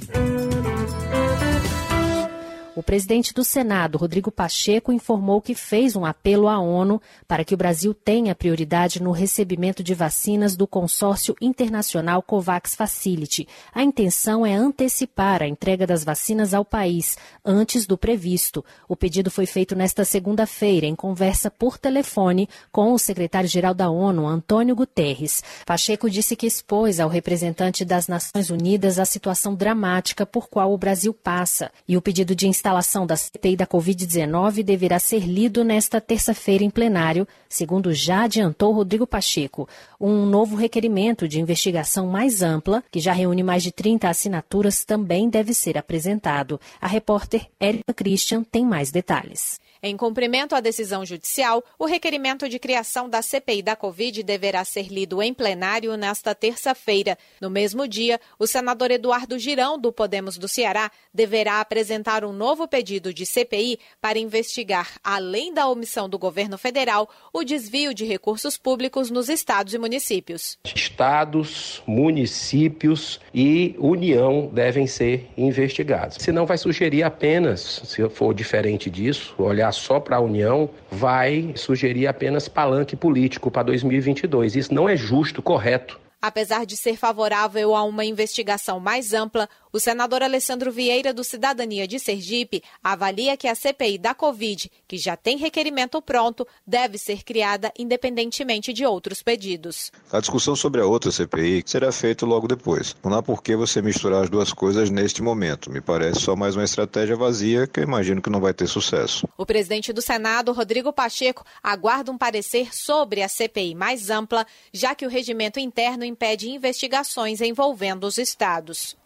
O presidente do Senado, Rodrigo Pacheco, informou que fez um apelo à ONU para que o Brasil tenha prioridade no recebimento de vacinas do consórcio internacional COVAX Facility. A intenção é antecipar a entrega das vacinas ao país antes do previsto. O pedido foi feito nesta segunda-feira em conversa por telefone com o secretário-geral da ONU, Antônio Guterres. Pacheco disse que expôs ao representante das Nações Unidas a situação dramática por qual o Brasil passa e o pedido de instalação da CPI da Covid-19 deverá ser lido nesta terça-feira em plenário, segundo já adiantou Rodrigo Pacheco. Um novo requerimento de investigação mais ampla, que já reúne mais de 30 assinaturas, também deve ser apresentado. A repórter Érica Christian tem mais detalhes. Em cumprimento à decisão judicial, o requerimento de criação da CPI da Covid deverá ser lido em plenário nesta terça-feira. No mesmo dia, o senador Eduardo Girão, do Podemos do Ceará, deverá apresentar um novo pedido de CPI para investigar, além da omissão do governo federal, o desvio de recursos públicos nos estados e municípios. Estados, municípios e União devem ser investigados. Senão vai sugerir apenas, se for diferente disso, olhar só para a União, vai sugerir apenas palanque político para 2022. Isso não é justo, correto. Apesar de ser favorável a uma investigação mais ampla, o senador Alessandro Vieira, do Cidadania de Sergipe, avalia que a CPI da Covid, que já tem requerimento pronto, deve ser criada independentemente de outros pedidos. A discussão sobre a outra CPI será feita logo depois. Não há por que você misturar as duas coisas neste momento. Me parece só mais uma estratégia vazia que eu imagino que não vai ter sucesso. O presidente do Senado, Rodrigo Pacheco, aguarda um parecer sobre a CPI mais ampla, já que o regimento interno impede investigações envolvendo os estados.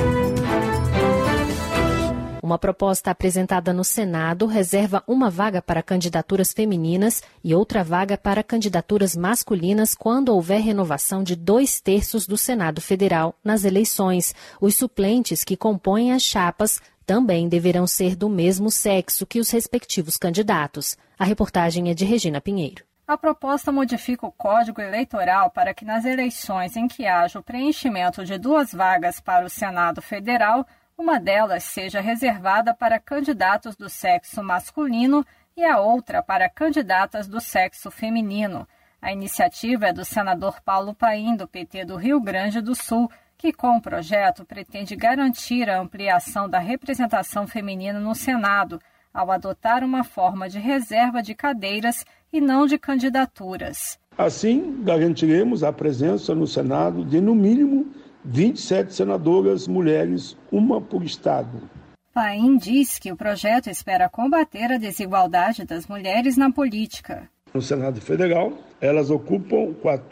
Uma proposta apresentada no Senado reserva uma vaga para candidaturas femininas e outra vaga para candidaturas masculinas quando houver renovação de 2/3 do Senado Federal nas eleições. Os suplentes que compõem as chapas também deverão ser do mesmo sexo que os respectivos candidatos. A reportagem é de Regina Pinheiro. A proposta modifica o Código Eleitoral para que nas eleições em que haja o preenchimento de 2 vagas para o Senado Federal, uma delas seja reservada para candidatos do sexo masculino e a outra para candidatas do sexo feminino. A iniciativa é do senador Paulo Paim, do PT do Rio Grande do Sul, que com o projeto pretende garantir a ampliação da representação feminina no Senado, ao adotar uma forma de reserva de cadeiras e não de candidaturas. Assim, garantiremos a presença no Senado de, no mínimo, 27 senadoras mulheres, uma por estado. Paim diz que o projeto espera combater a desigualdade das mulheres na política. No Senado Federal, elas ocupam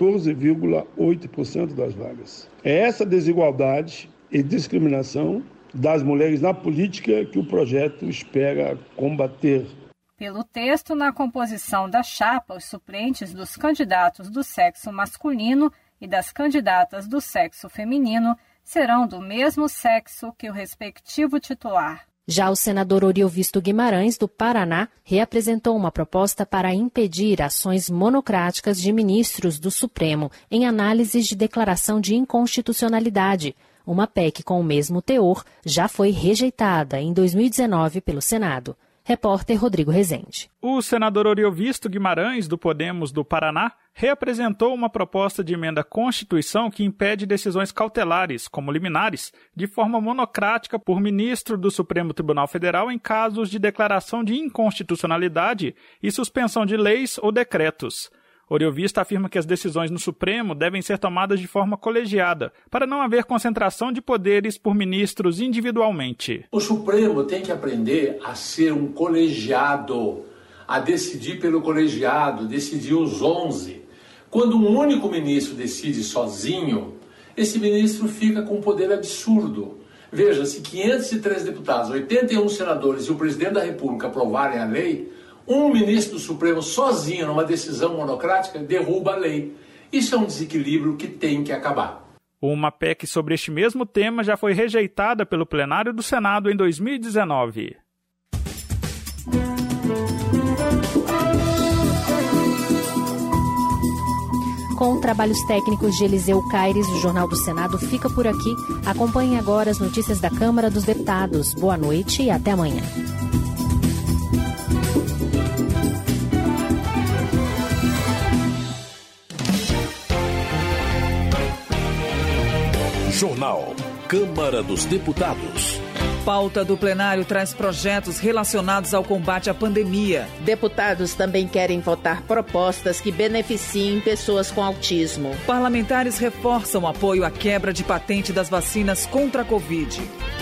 14,8% das vagas. É essa desigualdade e discriminação das mulheres na política que o projeto espera combater. Pelo texto, na composição da chapa, os suplentes dos candidatos do sexo masculino e das candidatas do sexo feminino serão do mesmo sexo que o respectivo titular. Já o senador Oriovisto Guimarães, do Paraná, reapresentou uma proposta para impedir ações monocráticas de ministros do Supremo em análises de declaração de inconstitucionalidade. Uma PEC com o mesmo teor já foi rejeitada em 2019 pelo Senado. Repórter Rodrigo Rezende. O senador Oriovisto Guimarães, do Podemos do Paraná, reapresentou uma proposta de emenda à Constituição que impede decisões cautelares, como liminares, de forma monocrática por ministro do Supremo Tribunal Federal em casos de declaração de inconstitucionalidade e suspensão de leis ou decretos. Oriovisto afirma que as decisões no Supremo devem ser tomadas de forma colegiada, para não haver concentração de poderes por ministros individualmente. O Supremo tem que aprender a ser um colegiado, a decidir pelo colegiado, decidir os 11. Quando um único ministro decide sozinho, esse ministro fica com um poder absurdo. Veja, se 503 deputados, 81 senadores e o presidente da República aprovarem a lei, um ministro do Supremo sozinho, numa decisão monocrática, derruba a lei. Isso é um desequilíbrio que tem que acabar. Uma PEC sobre este mesmo tema já foi rejeitada pelo plenário do Senado em 2019. Com trabalhos técnicos de Eliseu Caires, o Jornal do Senado fica por aqui. Acompanhe agora as notícias da Câmara dos Deputados. Boa noite e até amanhã. Jornal Câmara dos Deputados. Pauta do plenário traz projetos relacionados ao combate à pandemia. Deputados também querem votar propostas que beneficiem pessoas com autismo. Parlamentares reforçam o apoio à quebra de patente das vacinas contra a Covid.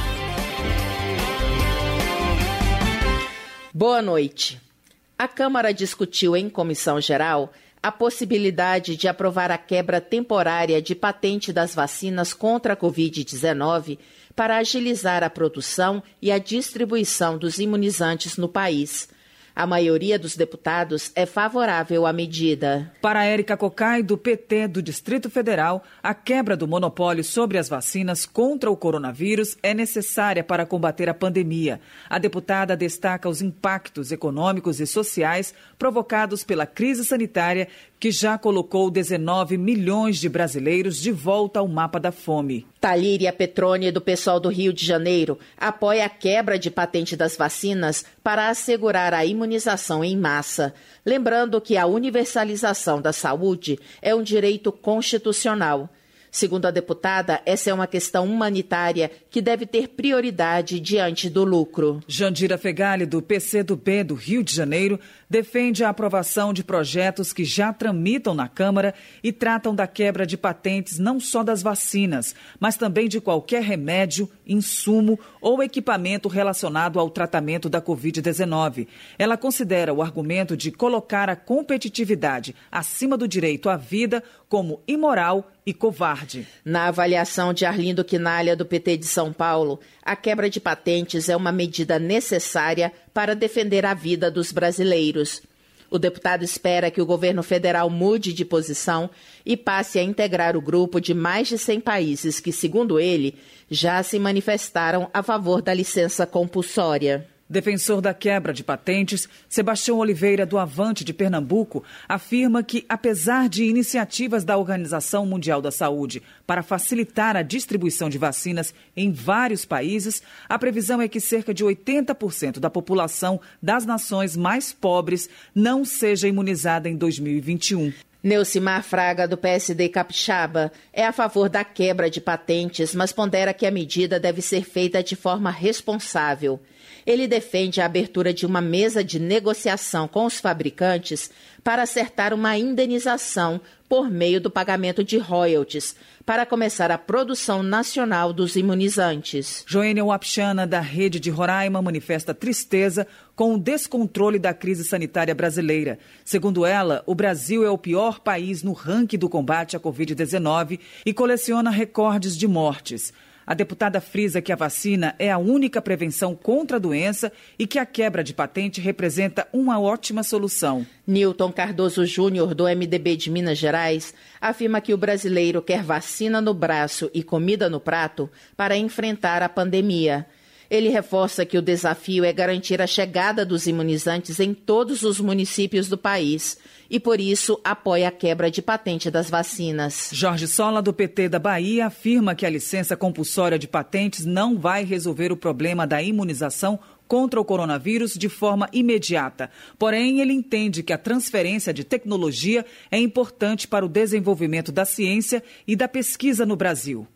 Boa noite. A Câmara discutiu em comissão geral a possibilidade de aprovar a quebra temporária de patente das vacinas contra a Covid-19 para agilizar a produção e a distribuição dos imunizantes no país. A maioria dos deputados é favorável à medida. Para Érica Cocai, do PT do Distrito Federal, a quebra do monopólio sobre as vacinas contra o coronavírus é necessária para combater a pandemia. A deputada destaca os impactos econômicos e sociais provocados pela crise sanitária, que já colocou 19 milhões de brasileiros de volta ao mapa da fome. Talíria Petroni, do PSOL do Rio de Janeiro, apoia a quebra de patente das vacinas para assegurar a imunização em massa. Lembrando que a universalização da saúde é um direito constitucional. Segundo a deputada, essa é uma questão humanitária que deve ter prioridade diante do lucro. Jandira Fegali, do PCdoB do Rio de Janeiro, defende a aprovação de projetos que já tramitam na Câmara e tratam da quebra de patentes não só das vacinas, mas também de qualquer remédio, insumo ou equipamento relacionado ao tratamento da Covid-19. Ela considera o argumento de colocar a competitividade acima do direito à vida como imoral e covarde. Na avaliação de Arlindo Quinalha, do PT de São Paulo, a quebra de patentes é uma medida necessária para defender a vida dos brasileiros. O deputado espera que o governo federal mude de posição e passe a integrar o grupo de mais de 100 países que, segundo ele, já se manifestaram a favor da licença compulsória. Defensor da quebra de patentes, Sebastião Oliveira, do Avante de Pernambuco, afirma que, apesar de iniciativas da Organização Mundial da Saúde para facilitar a distribuição de vacinas em vários países, a previsão é que cerca de 80% da população das nações mais pobres não seja imunizada em 2021. Neucimar Fraga, do PSD Capixaba, é a favor da quebra de patentes, mas pondera que a medida deve ser feita de forma responsável. Ele defende a abertura de uma mesa de negociação com os fabricantes para acertar uma indenização por meio do pagamento de royalties para começar a produção nacional dos imunizantes. Joênia Wapchana, da Rede de Roraima, manifesta tristeza com o descontrole da crise sanitária brasileira. Segundo ela, o Brasil é o pior país no ranking do combate à Covid-19 e coleciona recordes de mortes. A deputada frisa que a vacina é a única prevenção contra a doença e que a quebra de patente representa uma ótima solução. Newton Cardoso Júnior, do MDB de Minas Gerais, afirma que o brasileiro quer vacina no braço e comida no prato para enfrentar a pandemia. Ele reforça que o desafio é garantir a chegada dos imunizantes em todos os municípios do país e, por isso, apoia a quebra de patente das vacinas. Jorge Sola, do PT da Bahia, afirma que a licença compulsória de patentes não vai resolver o problema da imunização contra o coronavírus de forma imediata. Porém, ele entende que a transferência de tecnologia é importante para o desenvolvimento da ciência e da pesquisa no Brasil.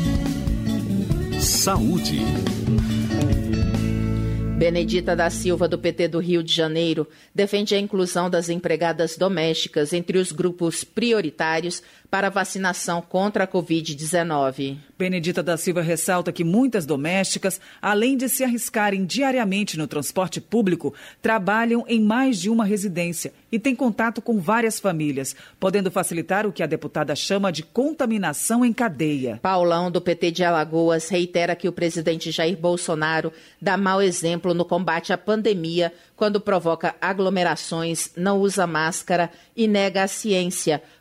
Saúde. Benedita da Silva, do PT do Rio de Janeiro, defende a inclusão das empregadas domésticas entre os grupos prioritários para a vacinação contra a Covid-19. Benedita da Silva ressalta que muitas domésticas, além de se arriscarem diariamente no transporte público, trabalham em mais de uma residência e têm contato com várias famílias, podendo facilitar o que a deputada chama de contaminação em cadeia. Paulão, do PT de Alagoas, reitera que o presidente Jair Bolsonaro dá mau exemplo no combate à pandemia quando provoca aglomerações, não usa máscara e nega a ciência,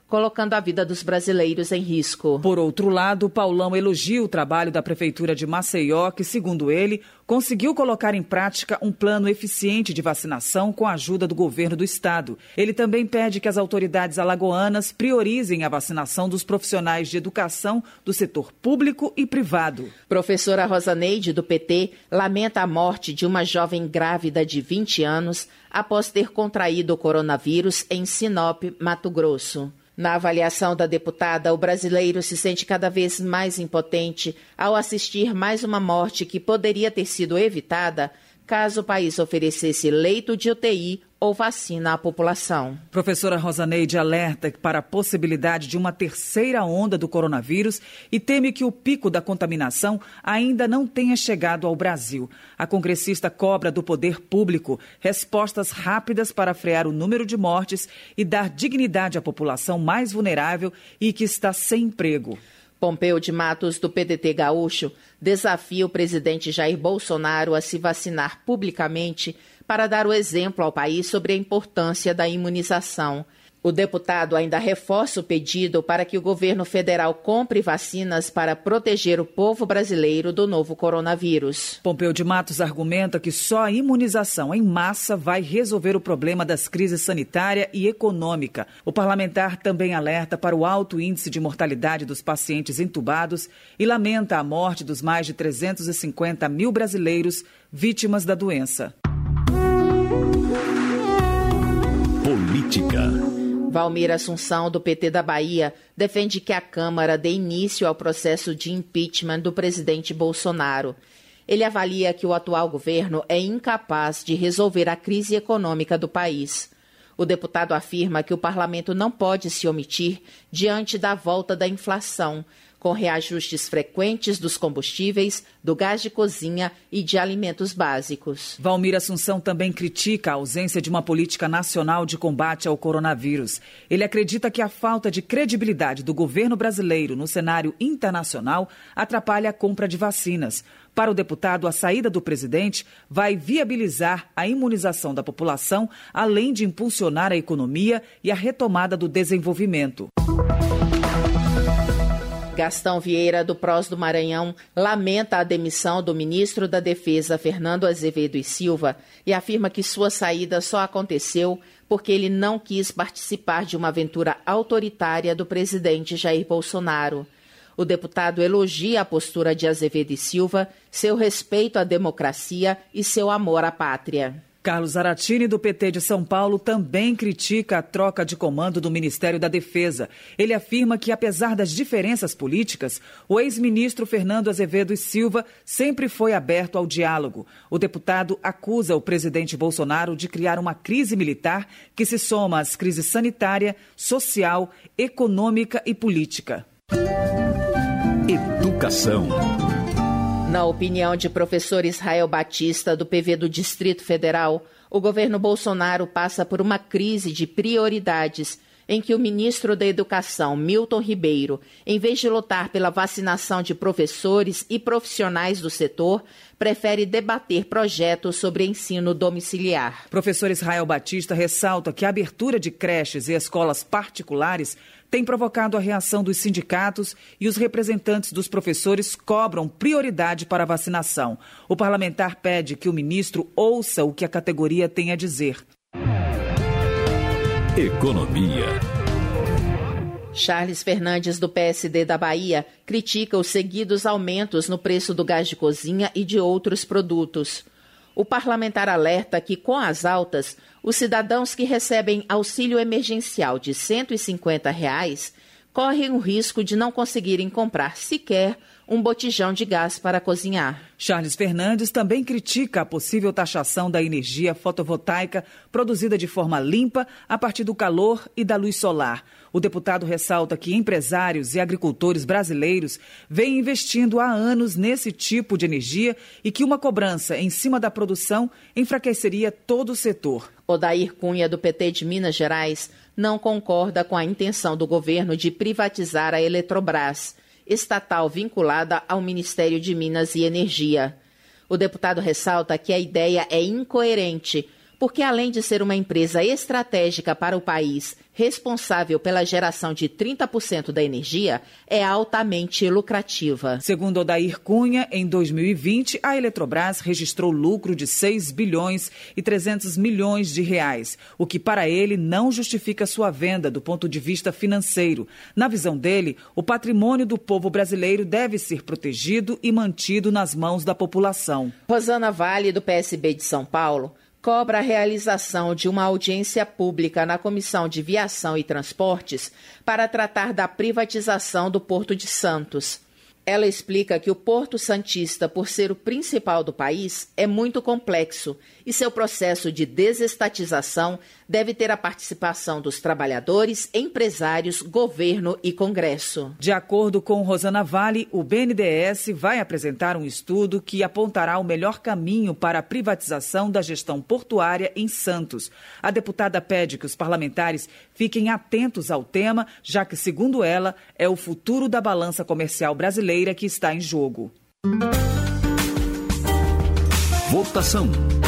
colocando a vida dos brasileiros em risco. Por outro lado, Paulão elogia o trabalho da Prefeitura de Maceió, que, segundo ele, conseguiu colocar em prática um plano eficiente de vacinação com a ajuda do governo do estado. Ele também pede que as autoridades alagoanas priorizem a vacinação dos profissionais de educação do setor público e privado. Professora Rosaneide, do PT, lamenta a morte de uma jovem grávida de 20 anos após ter contraído o coronavírus em Sinop, Mato Grosso. Na avaliação da deputada, o brasileiro se sente cada vez mais impotente ao assistir mais uma morte que poderia ter sido evitada caso o país oferecesse leito de UTI ou vacina à população. Professora Rosaneide alerta para a possibilidade de uma terceira onda do coronavírus e teme que o pico da contaminação ainda não tenha chegado ao Brasil. A congressista cobra do poder público respostas rápidas para frear o número de mortes e dar dignidade à população mais vulnerável e que está sem emprego. Pompeu de Matos, do PDT gaúcho, desafia o presidente Jair Bolsonaro a se vacinar publicamente para dar o exemplo ao país sobre a importância da imunização. O deputado ainda reforça o pedido para que o governo federal compre vacinas para proteger o povo brasileiro do novo coronavírus. Pompeu de Matos argumenta que só a imunização em massa vai resolver o problema das crises sanitária e econômica. O parlamentar também alerta para o alto índice de mortalidade dos pacientes entubados e lamenta a morte dos mais de 350 mil brasileiros vítimas da doença. Política. Valmir Assunção, do PT da Bahia, defende que a Câmara dê início ao processo de impeachment do presidente Bolsonaro. Ele avalia que o atual governo é incapaz de resolver a crise econômica do país. O deputado afirma que o parlamento não pode se omitir diante da volta da inflação, com reajustes frequentes dos combustíveis, do gás de cozinha e de alimentos básicos. Valmir Assunção também critica a ausência de uma política nacional de combate ao coronavírus. Ele acredita que a falta de credibilidade do governo brasileiro no cenário internacional atrapalha a compra de vacinas. Para o deputado, a saída do presidente vai viabilizar a imunização da população, além de impulsionar a economia e a retomada do desenvolvimento. Gastão Vieira, do PROS do Maranhão, lamenta a demissão do ministro da Defesa, Fernando Azevedo e Silva, e afirma que sua saída só aconteceu porque ele não quis participar de uma aventura autoritária do presidente Jair Bolsonaro. O deputado elogia a postura de Azevedo e Silva, seu respeito à democracia e seu amor à pátria. Carlos Zaratini, do PT de São Paulo, também critica a troca de comando do Ministério da Defesa. Ele afirma que, apesar das diferenças políticas, o ex-ministro Fernando Azevedo e Silva sempre foi aberto ao diálogo. O deputado acusa o presidente Bolsonaro de criar uma crise militar que se soma às crises sanitária, social, econômica e política. Educação. Na opinião de professor Israel Batista, do PV do Distrito Federal, o governo Bolsonaro passa por uma crise de prioridades em que o ministro da Educação, Milton Ribeiro, em vez de lutar pela vacinação de professores e profissionais do setor, prefere debater projetos sobre ensino domiciliar. Professor Israel Batista ressalta que a abertura de creches e escolas particulares tem provocado a reação dos sindicatos e os representantes dos professores cobram prioridade para a vacinação. O parlamentar pede que o ministro ouça o que a categoria tem a dizer. Economia. Charles Fernandes, do PSD da Bahia, critica os seguidos aumentos no preço do gás de cozinha e de outros produtos. O parlamentar alerta que, com as altas, os cidadãos que recebem auxílio emergencial de R$ 150 correm o risco de não conseguirem comprar sequer um botijão de gás para cozinhar. Charles Fernandes também critica a possível taxação da energia fotovoltaica produzida de forma limpa a partir do calor e da luz solar. O deputado ressalta que empresários e agricultores brasileiros vêm investindo há anos nesse tipo de energia e que uma cobrança em cima da produção enfraqueceria todo o setor. Odair Cunha, do PT de Minas Gerais, não concorda com a intenção do governo de privatizar a Eletrobras, estatal vinculada ao Ministério de Minas e Energia. O deputado ressalta que a ideia é incoerente, porque além de ser uma empresa estratégica para o país, responsável pela geração de 30% da energia, é altamente lucrativa. Segundo Odair Cunha, em 2020, a Eletrobras registrou lucro de 6 bilhões e 300 milhões de reais, o que para ele não justifica sua venda do ponto de vista financeiro. Na visão dele, o patrimônio do povo brasileiro deve ser protegido e mantido nas mãos da população. Rosana Vale, do PSB de São Paulo, cobra a realização de uma audiência pública na Comissão de Viação e Transportes para tratar da privatização do Porto de Santos. Ela explica que o Porto Santista, por ser o principal do país, é muito complexo e seu processo de desestatização deve ter a participação dos trabalhadores, empresários, governo e Congresso. De acordo com Rosana Vale, o BNDES vai apresentar um estudo que apontará o melhor caminho para a privatização da gestão portuária em Santos. A deputada pede que os parlamentares fiquem atentos ao tema, já que, segundo ela, é o futuro da balança comercial brasileira que está em jogo. Votação.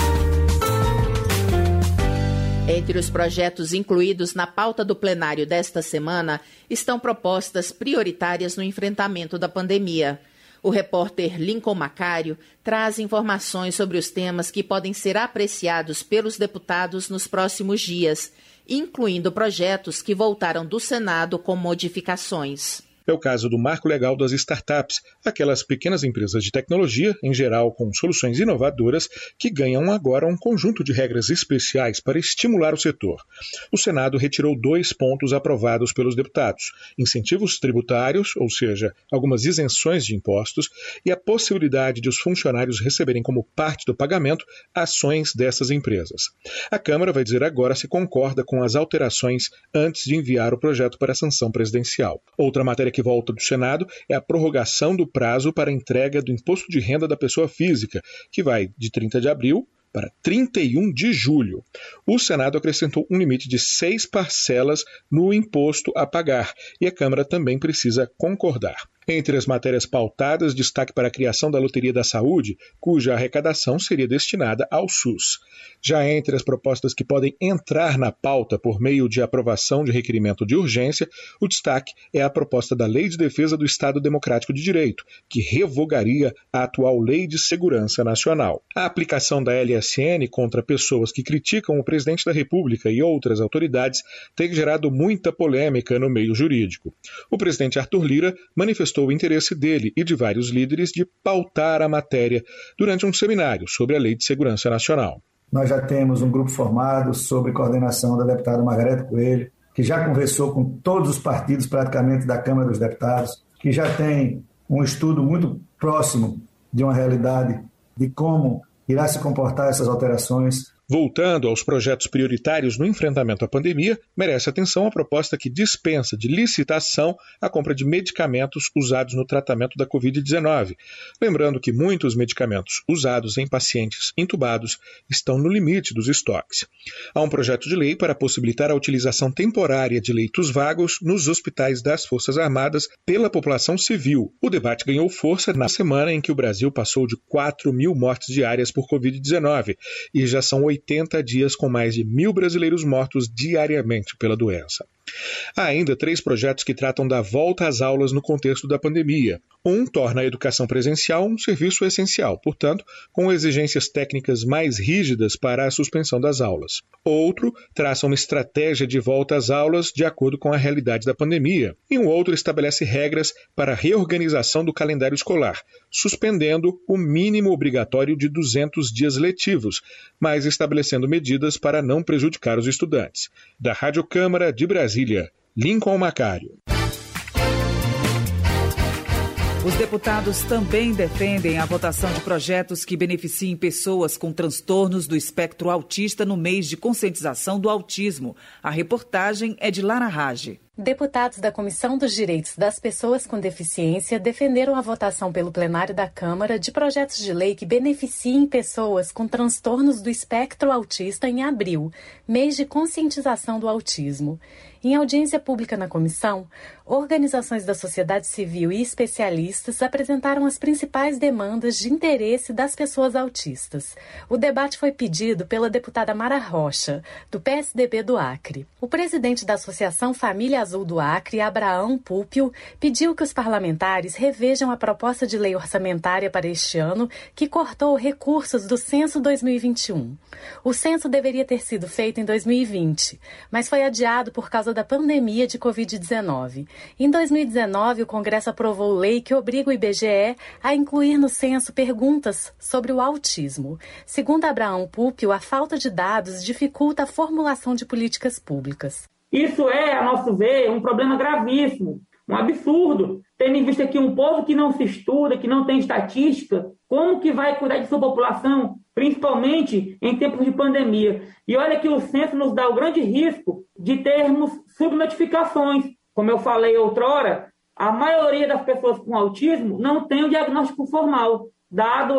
Entre os projetos incluídos na pauta do plenário desta semana estão propostas prioritárias no enfrentamento da pandemia. O repórter Lincoln Macário traz informações sobre os temas que podem ser apreciados pelos deputados nos próximos dias, incluindo projetos que voltaram do Senado com modificações. É o caso do marco legal das startups, aquelas pequenas empresas de tecnologia, em geral com soluções inovadoras, que ganham agora um conjunto de regras especiais para estimular o setor. O Senado retirou 2 pontos aprovados pelos deputados: incentivos tributários, ou seja, algumas isenções de impostos, e a possibilidade de os funcionários receberem como parte do pagamento ações dessas empresas. A Câmara vai dizer agora se concorda com as alterações antes de enviar o projeto para a sanção presidencial. Outra matéria que volta do Senado é a prorrogação do prazo para a entrega do imposto de renda da pessoa física, que vai de 30 de abril para 31 de julho. O Senado acrescentou um limite de 6 parcelas no imposto a pagar, e a Câmara também precisa concordar. Entre as matérias pautadas, destaque para a criação da Loteria da Saúde, cuja arrecadação seria destinada ao SUS. Já entre as propostas que podem entrar na pauta por meio de aprovação de requerimento de urgência, o destaque é a proposta da Lei de Defesa do Estado Democrático de Direito, que revogaria a atual Lei de Segurança Nacional. A aplicação da LSN contra pessoas que criticam o presidente da República e outras autoridades tem gerado muita polêmica no meio jurídico. O presidente Arthur Lira manifestou o interesse dele e de vários líderes de pautar a matéria durante um seminário sobre a Lei de Segurança Nacional. Nós já temos um grupo formado sob coordenação da deputada Margarete Coelho, que já conversou com todos os partidos praticamente da Câmara dos Deputados, que já tem um estudo muito próximo de uma realidade de como irá se comportar essas alterações. Voltando aos projetos prioritários no enfrentamento à pandemia, merece atenção a proposta que dispensa de licitação a compra de medicamentos usados no tratamento da Covid-19. Lembrando que muitos medicamentos usados em pacientes intubados estão no limite dos estoques. Há um projeto de lei para possibilitar a utilização temporária de leitos vagos nos hospitais das Forças Armadas pela população civil. O debate ganhou força na semana em que o Brasil passou de 4.000 mortes diárias por Covid-19 e já são 80 dias com mais de 1.000 brasileiros mortos diariamente pela doença. Há ainda 3 projetos que tratam da volta às aulas no contexto da pandemia. Um torna a educação presencial um serviço essencial, portanto, com exigências técnicas mais rígidas para a suspensão das aulas. Outro traça uma estratégia de volta às aulas de acordo com a realidade da pandemia. E um outro estabelece regras para a reorganização do calendário escolar, suspendendo o mínimo obrigatório de 200 dias letivos, mas estabelecendo medidas para não prejudicar os estudantes. Da Rádio Câmara de Brasília, Lincoln Macário. Os deputados também defendem a votação de projetos que beneficiem pessoas com transtornos do espectro autista no mês de conscientização do autismo. A reportagem é de Lara Rage. Deputados da Comissão dos Direitos das Pessoas com Deficiência defenderam a votação pelo plenário da Câmara de projetos de lei que beneficiem pessoas com transtornos do espectro autista em abril, mês de conscientização do autismo. Em audiência pública na comissão, organizações da sociedade civil e especialistas apresentaram as principais demandas de interesse das pessoas autistas. O debate foi pedido pela deputada Mara Rocha, do PSDB do Acre. O presidente da Associação Família Azul do Acre, Abraão Púpio, pediu que os parlamentares revejam a proposta de lei orçamentária para este ano, que cortou recursos do Censo 2021. O censo deveria ter sido feito em 2020, mas foi adiado por causa da pandemia de Covid-19. Em 2019, o Congresso aprovou lei que obriga o IBGE a incluir no censo perguntas sobre o autismo. Segundo Abraão Púpio, a falta de dados dificulta a formulação de políticas públicas. Isso é, a nosso ver, um problema gravíssimo, um absurdo. Tendo em vista que um povo que não se estuda, que não tem estatística, como que vai cuidar de sua população, principalmente em tempos de pandemia? E olha que o censo nos dá o grande risco de termos subnotificações. Como eu falei outrora, a maioria das pessoas com autismo não tem o diagnóstico formal, dado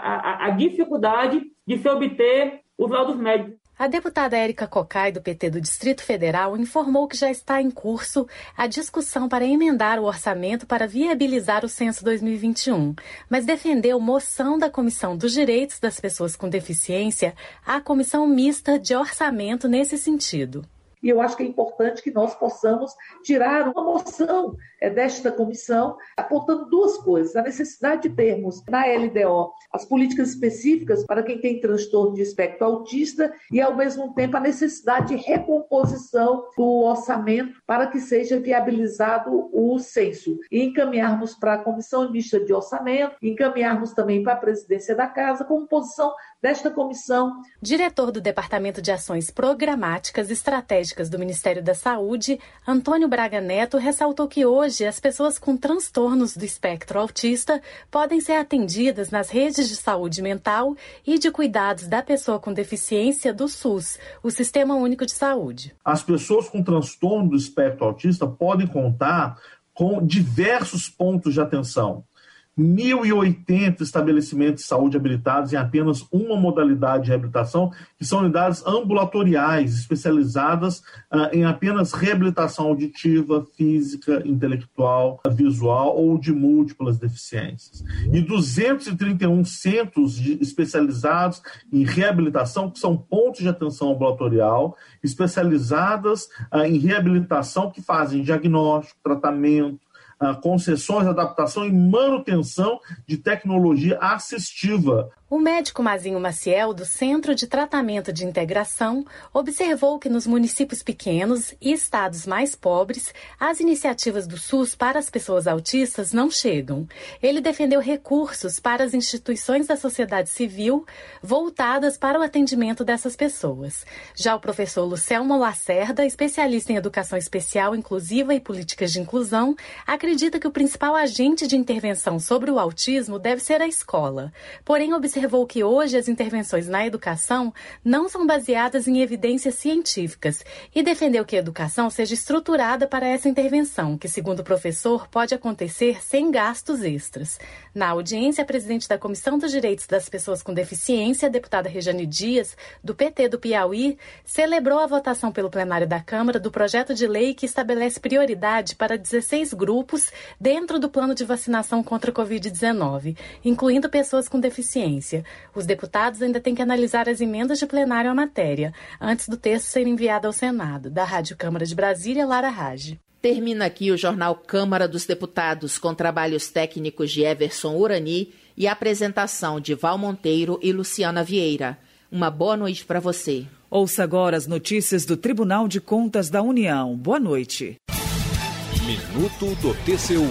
a dificuldade de se obter os laudos médicos. A deputada Érica Cocai, do PT do Distrito Federal, informou que já está em curso a discussão para emendar o orçamento para viabilizar o censo 2021, mas defendeu moção da Comissão dos Direitos das Pessoas com Deficiência à Comissão Mista de Orçamento nesse sentido. E eu acho que é importante que nós possamos tirar uma moção desta comissão, apontando duas coisas. A necessidade de termos na LDO as políticas específicas para quem tem transtorno de espectro autista e, ao mesmo tempo, a necessidade de recomposição do orçamento para que seja viabilizado o censo. E encaminharmos para a Comissão Mista de Orçamento, encaminharmos também para a Presidência da Casa, como posição desta comissão. Diretor do Departamento de Ações Programáticas Estratégicas do Ministério da Saúde, Antônio Braga Neto, ressaltou que hoje as pessoas com transtornos do espectro autista podem ser atendidas nas redes de saúde mental e de cuidados da pessoa com deficiência do SUS, o Sistema Único de Saúde. As pessoas com transtorno do espectro autista podem contar com diversos pontos de atenção. 1.080 estabelecimentos de saúde habilitados em apenas uma modalidade de reabilitação, que são unidades ambulatoriais, especializadas em apenas reabilitação auditiva, física, intelectual, visual ou de múltiplas deficiências. E 231 centros especializados em reabilitação, que são pontos de atenção ambulatorial, especializadas em reabilitação, que fazem diagnóstico, tratamento, concessões, adaptação e manutenção de tecnologia assistiva. O médico Mazinho Maciel, do Centro de Tratamento de Integração, observou que nos municípios pequenos e estados mais pobres, as iniciativas do SUS para as pessoas autistas não chegam. Ele defendeu recursos para as instituições da sociedade civil voltadas para o atendimento dessas pessoas. Já o professor Lucelmo Lacerda, especialista em educação especial, inclusiva e políticas de inclusão, acredita que o principal agente de intervenção sobre o autismo deve ser a escola. Porém, observou que hoje as intervenções na educação não são baseadas em evidências científicas e defendeu que a educação seja estruturada para essa intervenção, que, segundo o professor, pode acontecer sem gastos extras. Na audiência, a presidente da Comissão dos Direitos das Pessoas com Deficiência, a deputada Rejane Dias, do PT do Piauí, celebrou a votação pelo plenário da Câmara do projeto de lei que estabelece prioridade para 16 grupos dentro do plano de vacinação contra a Covid-19, incluindo pessoas com deficiência. Os deputados ainda têm que analisar as emendas de plenário à matéria, antes do texto ser enviado ao Senado. Da Rádio Câmara de Brasília, Lara Rage. Termina aqui o jornal Câmara dos Deputados, com trabalhos técnicos de Everson Urani e apresentação de Val Monteiro e Luciana Vieira. Uma boa noite para você. Ouça agora as notícias do Tribunal de Contas da União. Boa noite. Minuto do TCU.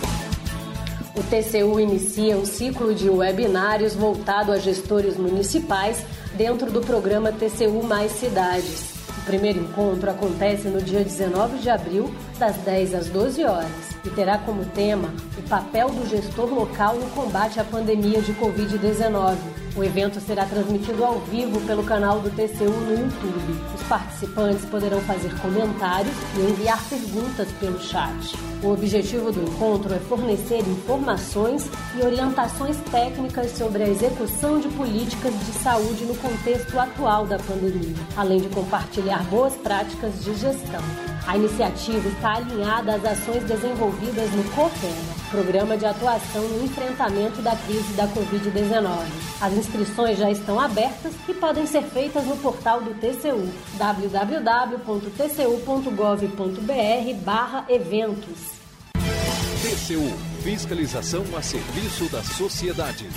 O TCU inicia um ciclo de webinários voltado a gestores municipais dentro do programa TCU Mais Cidades. O primeiro encontro acontece no dia 19 de abril das 10 às 12 horas, e terá como tema o papel do gestor local no combate à pandemia de Covid-19. O evento será transmitido ao vivo pelo canal do TCU no YouTube. Os participantes poderão fazer comentários e enviar perguntas pelo chat. O objetivo do encontro é fornecer informações e orientações técnicas sobre a execução de políticas de saúde no contexto atual da pandemia, além de compartilhar boas práticas de gestão. A iniciativa está alinhada às ações desenvolvidas no COPENA, Programa de Atuação no Enfrentamento da Crise da Covid-19. As inscrições já estão abertas e podem ser feitas no portal do TCU, www.tcu.gov.br/eventos. TCU, fiscalização a serviço da sociedade.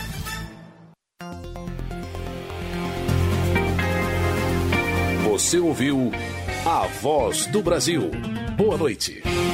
Você ouviu A Voz do Brasil. Boa noite.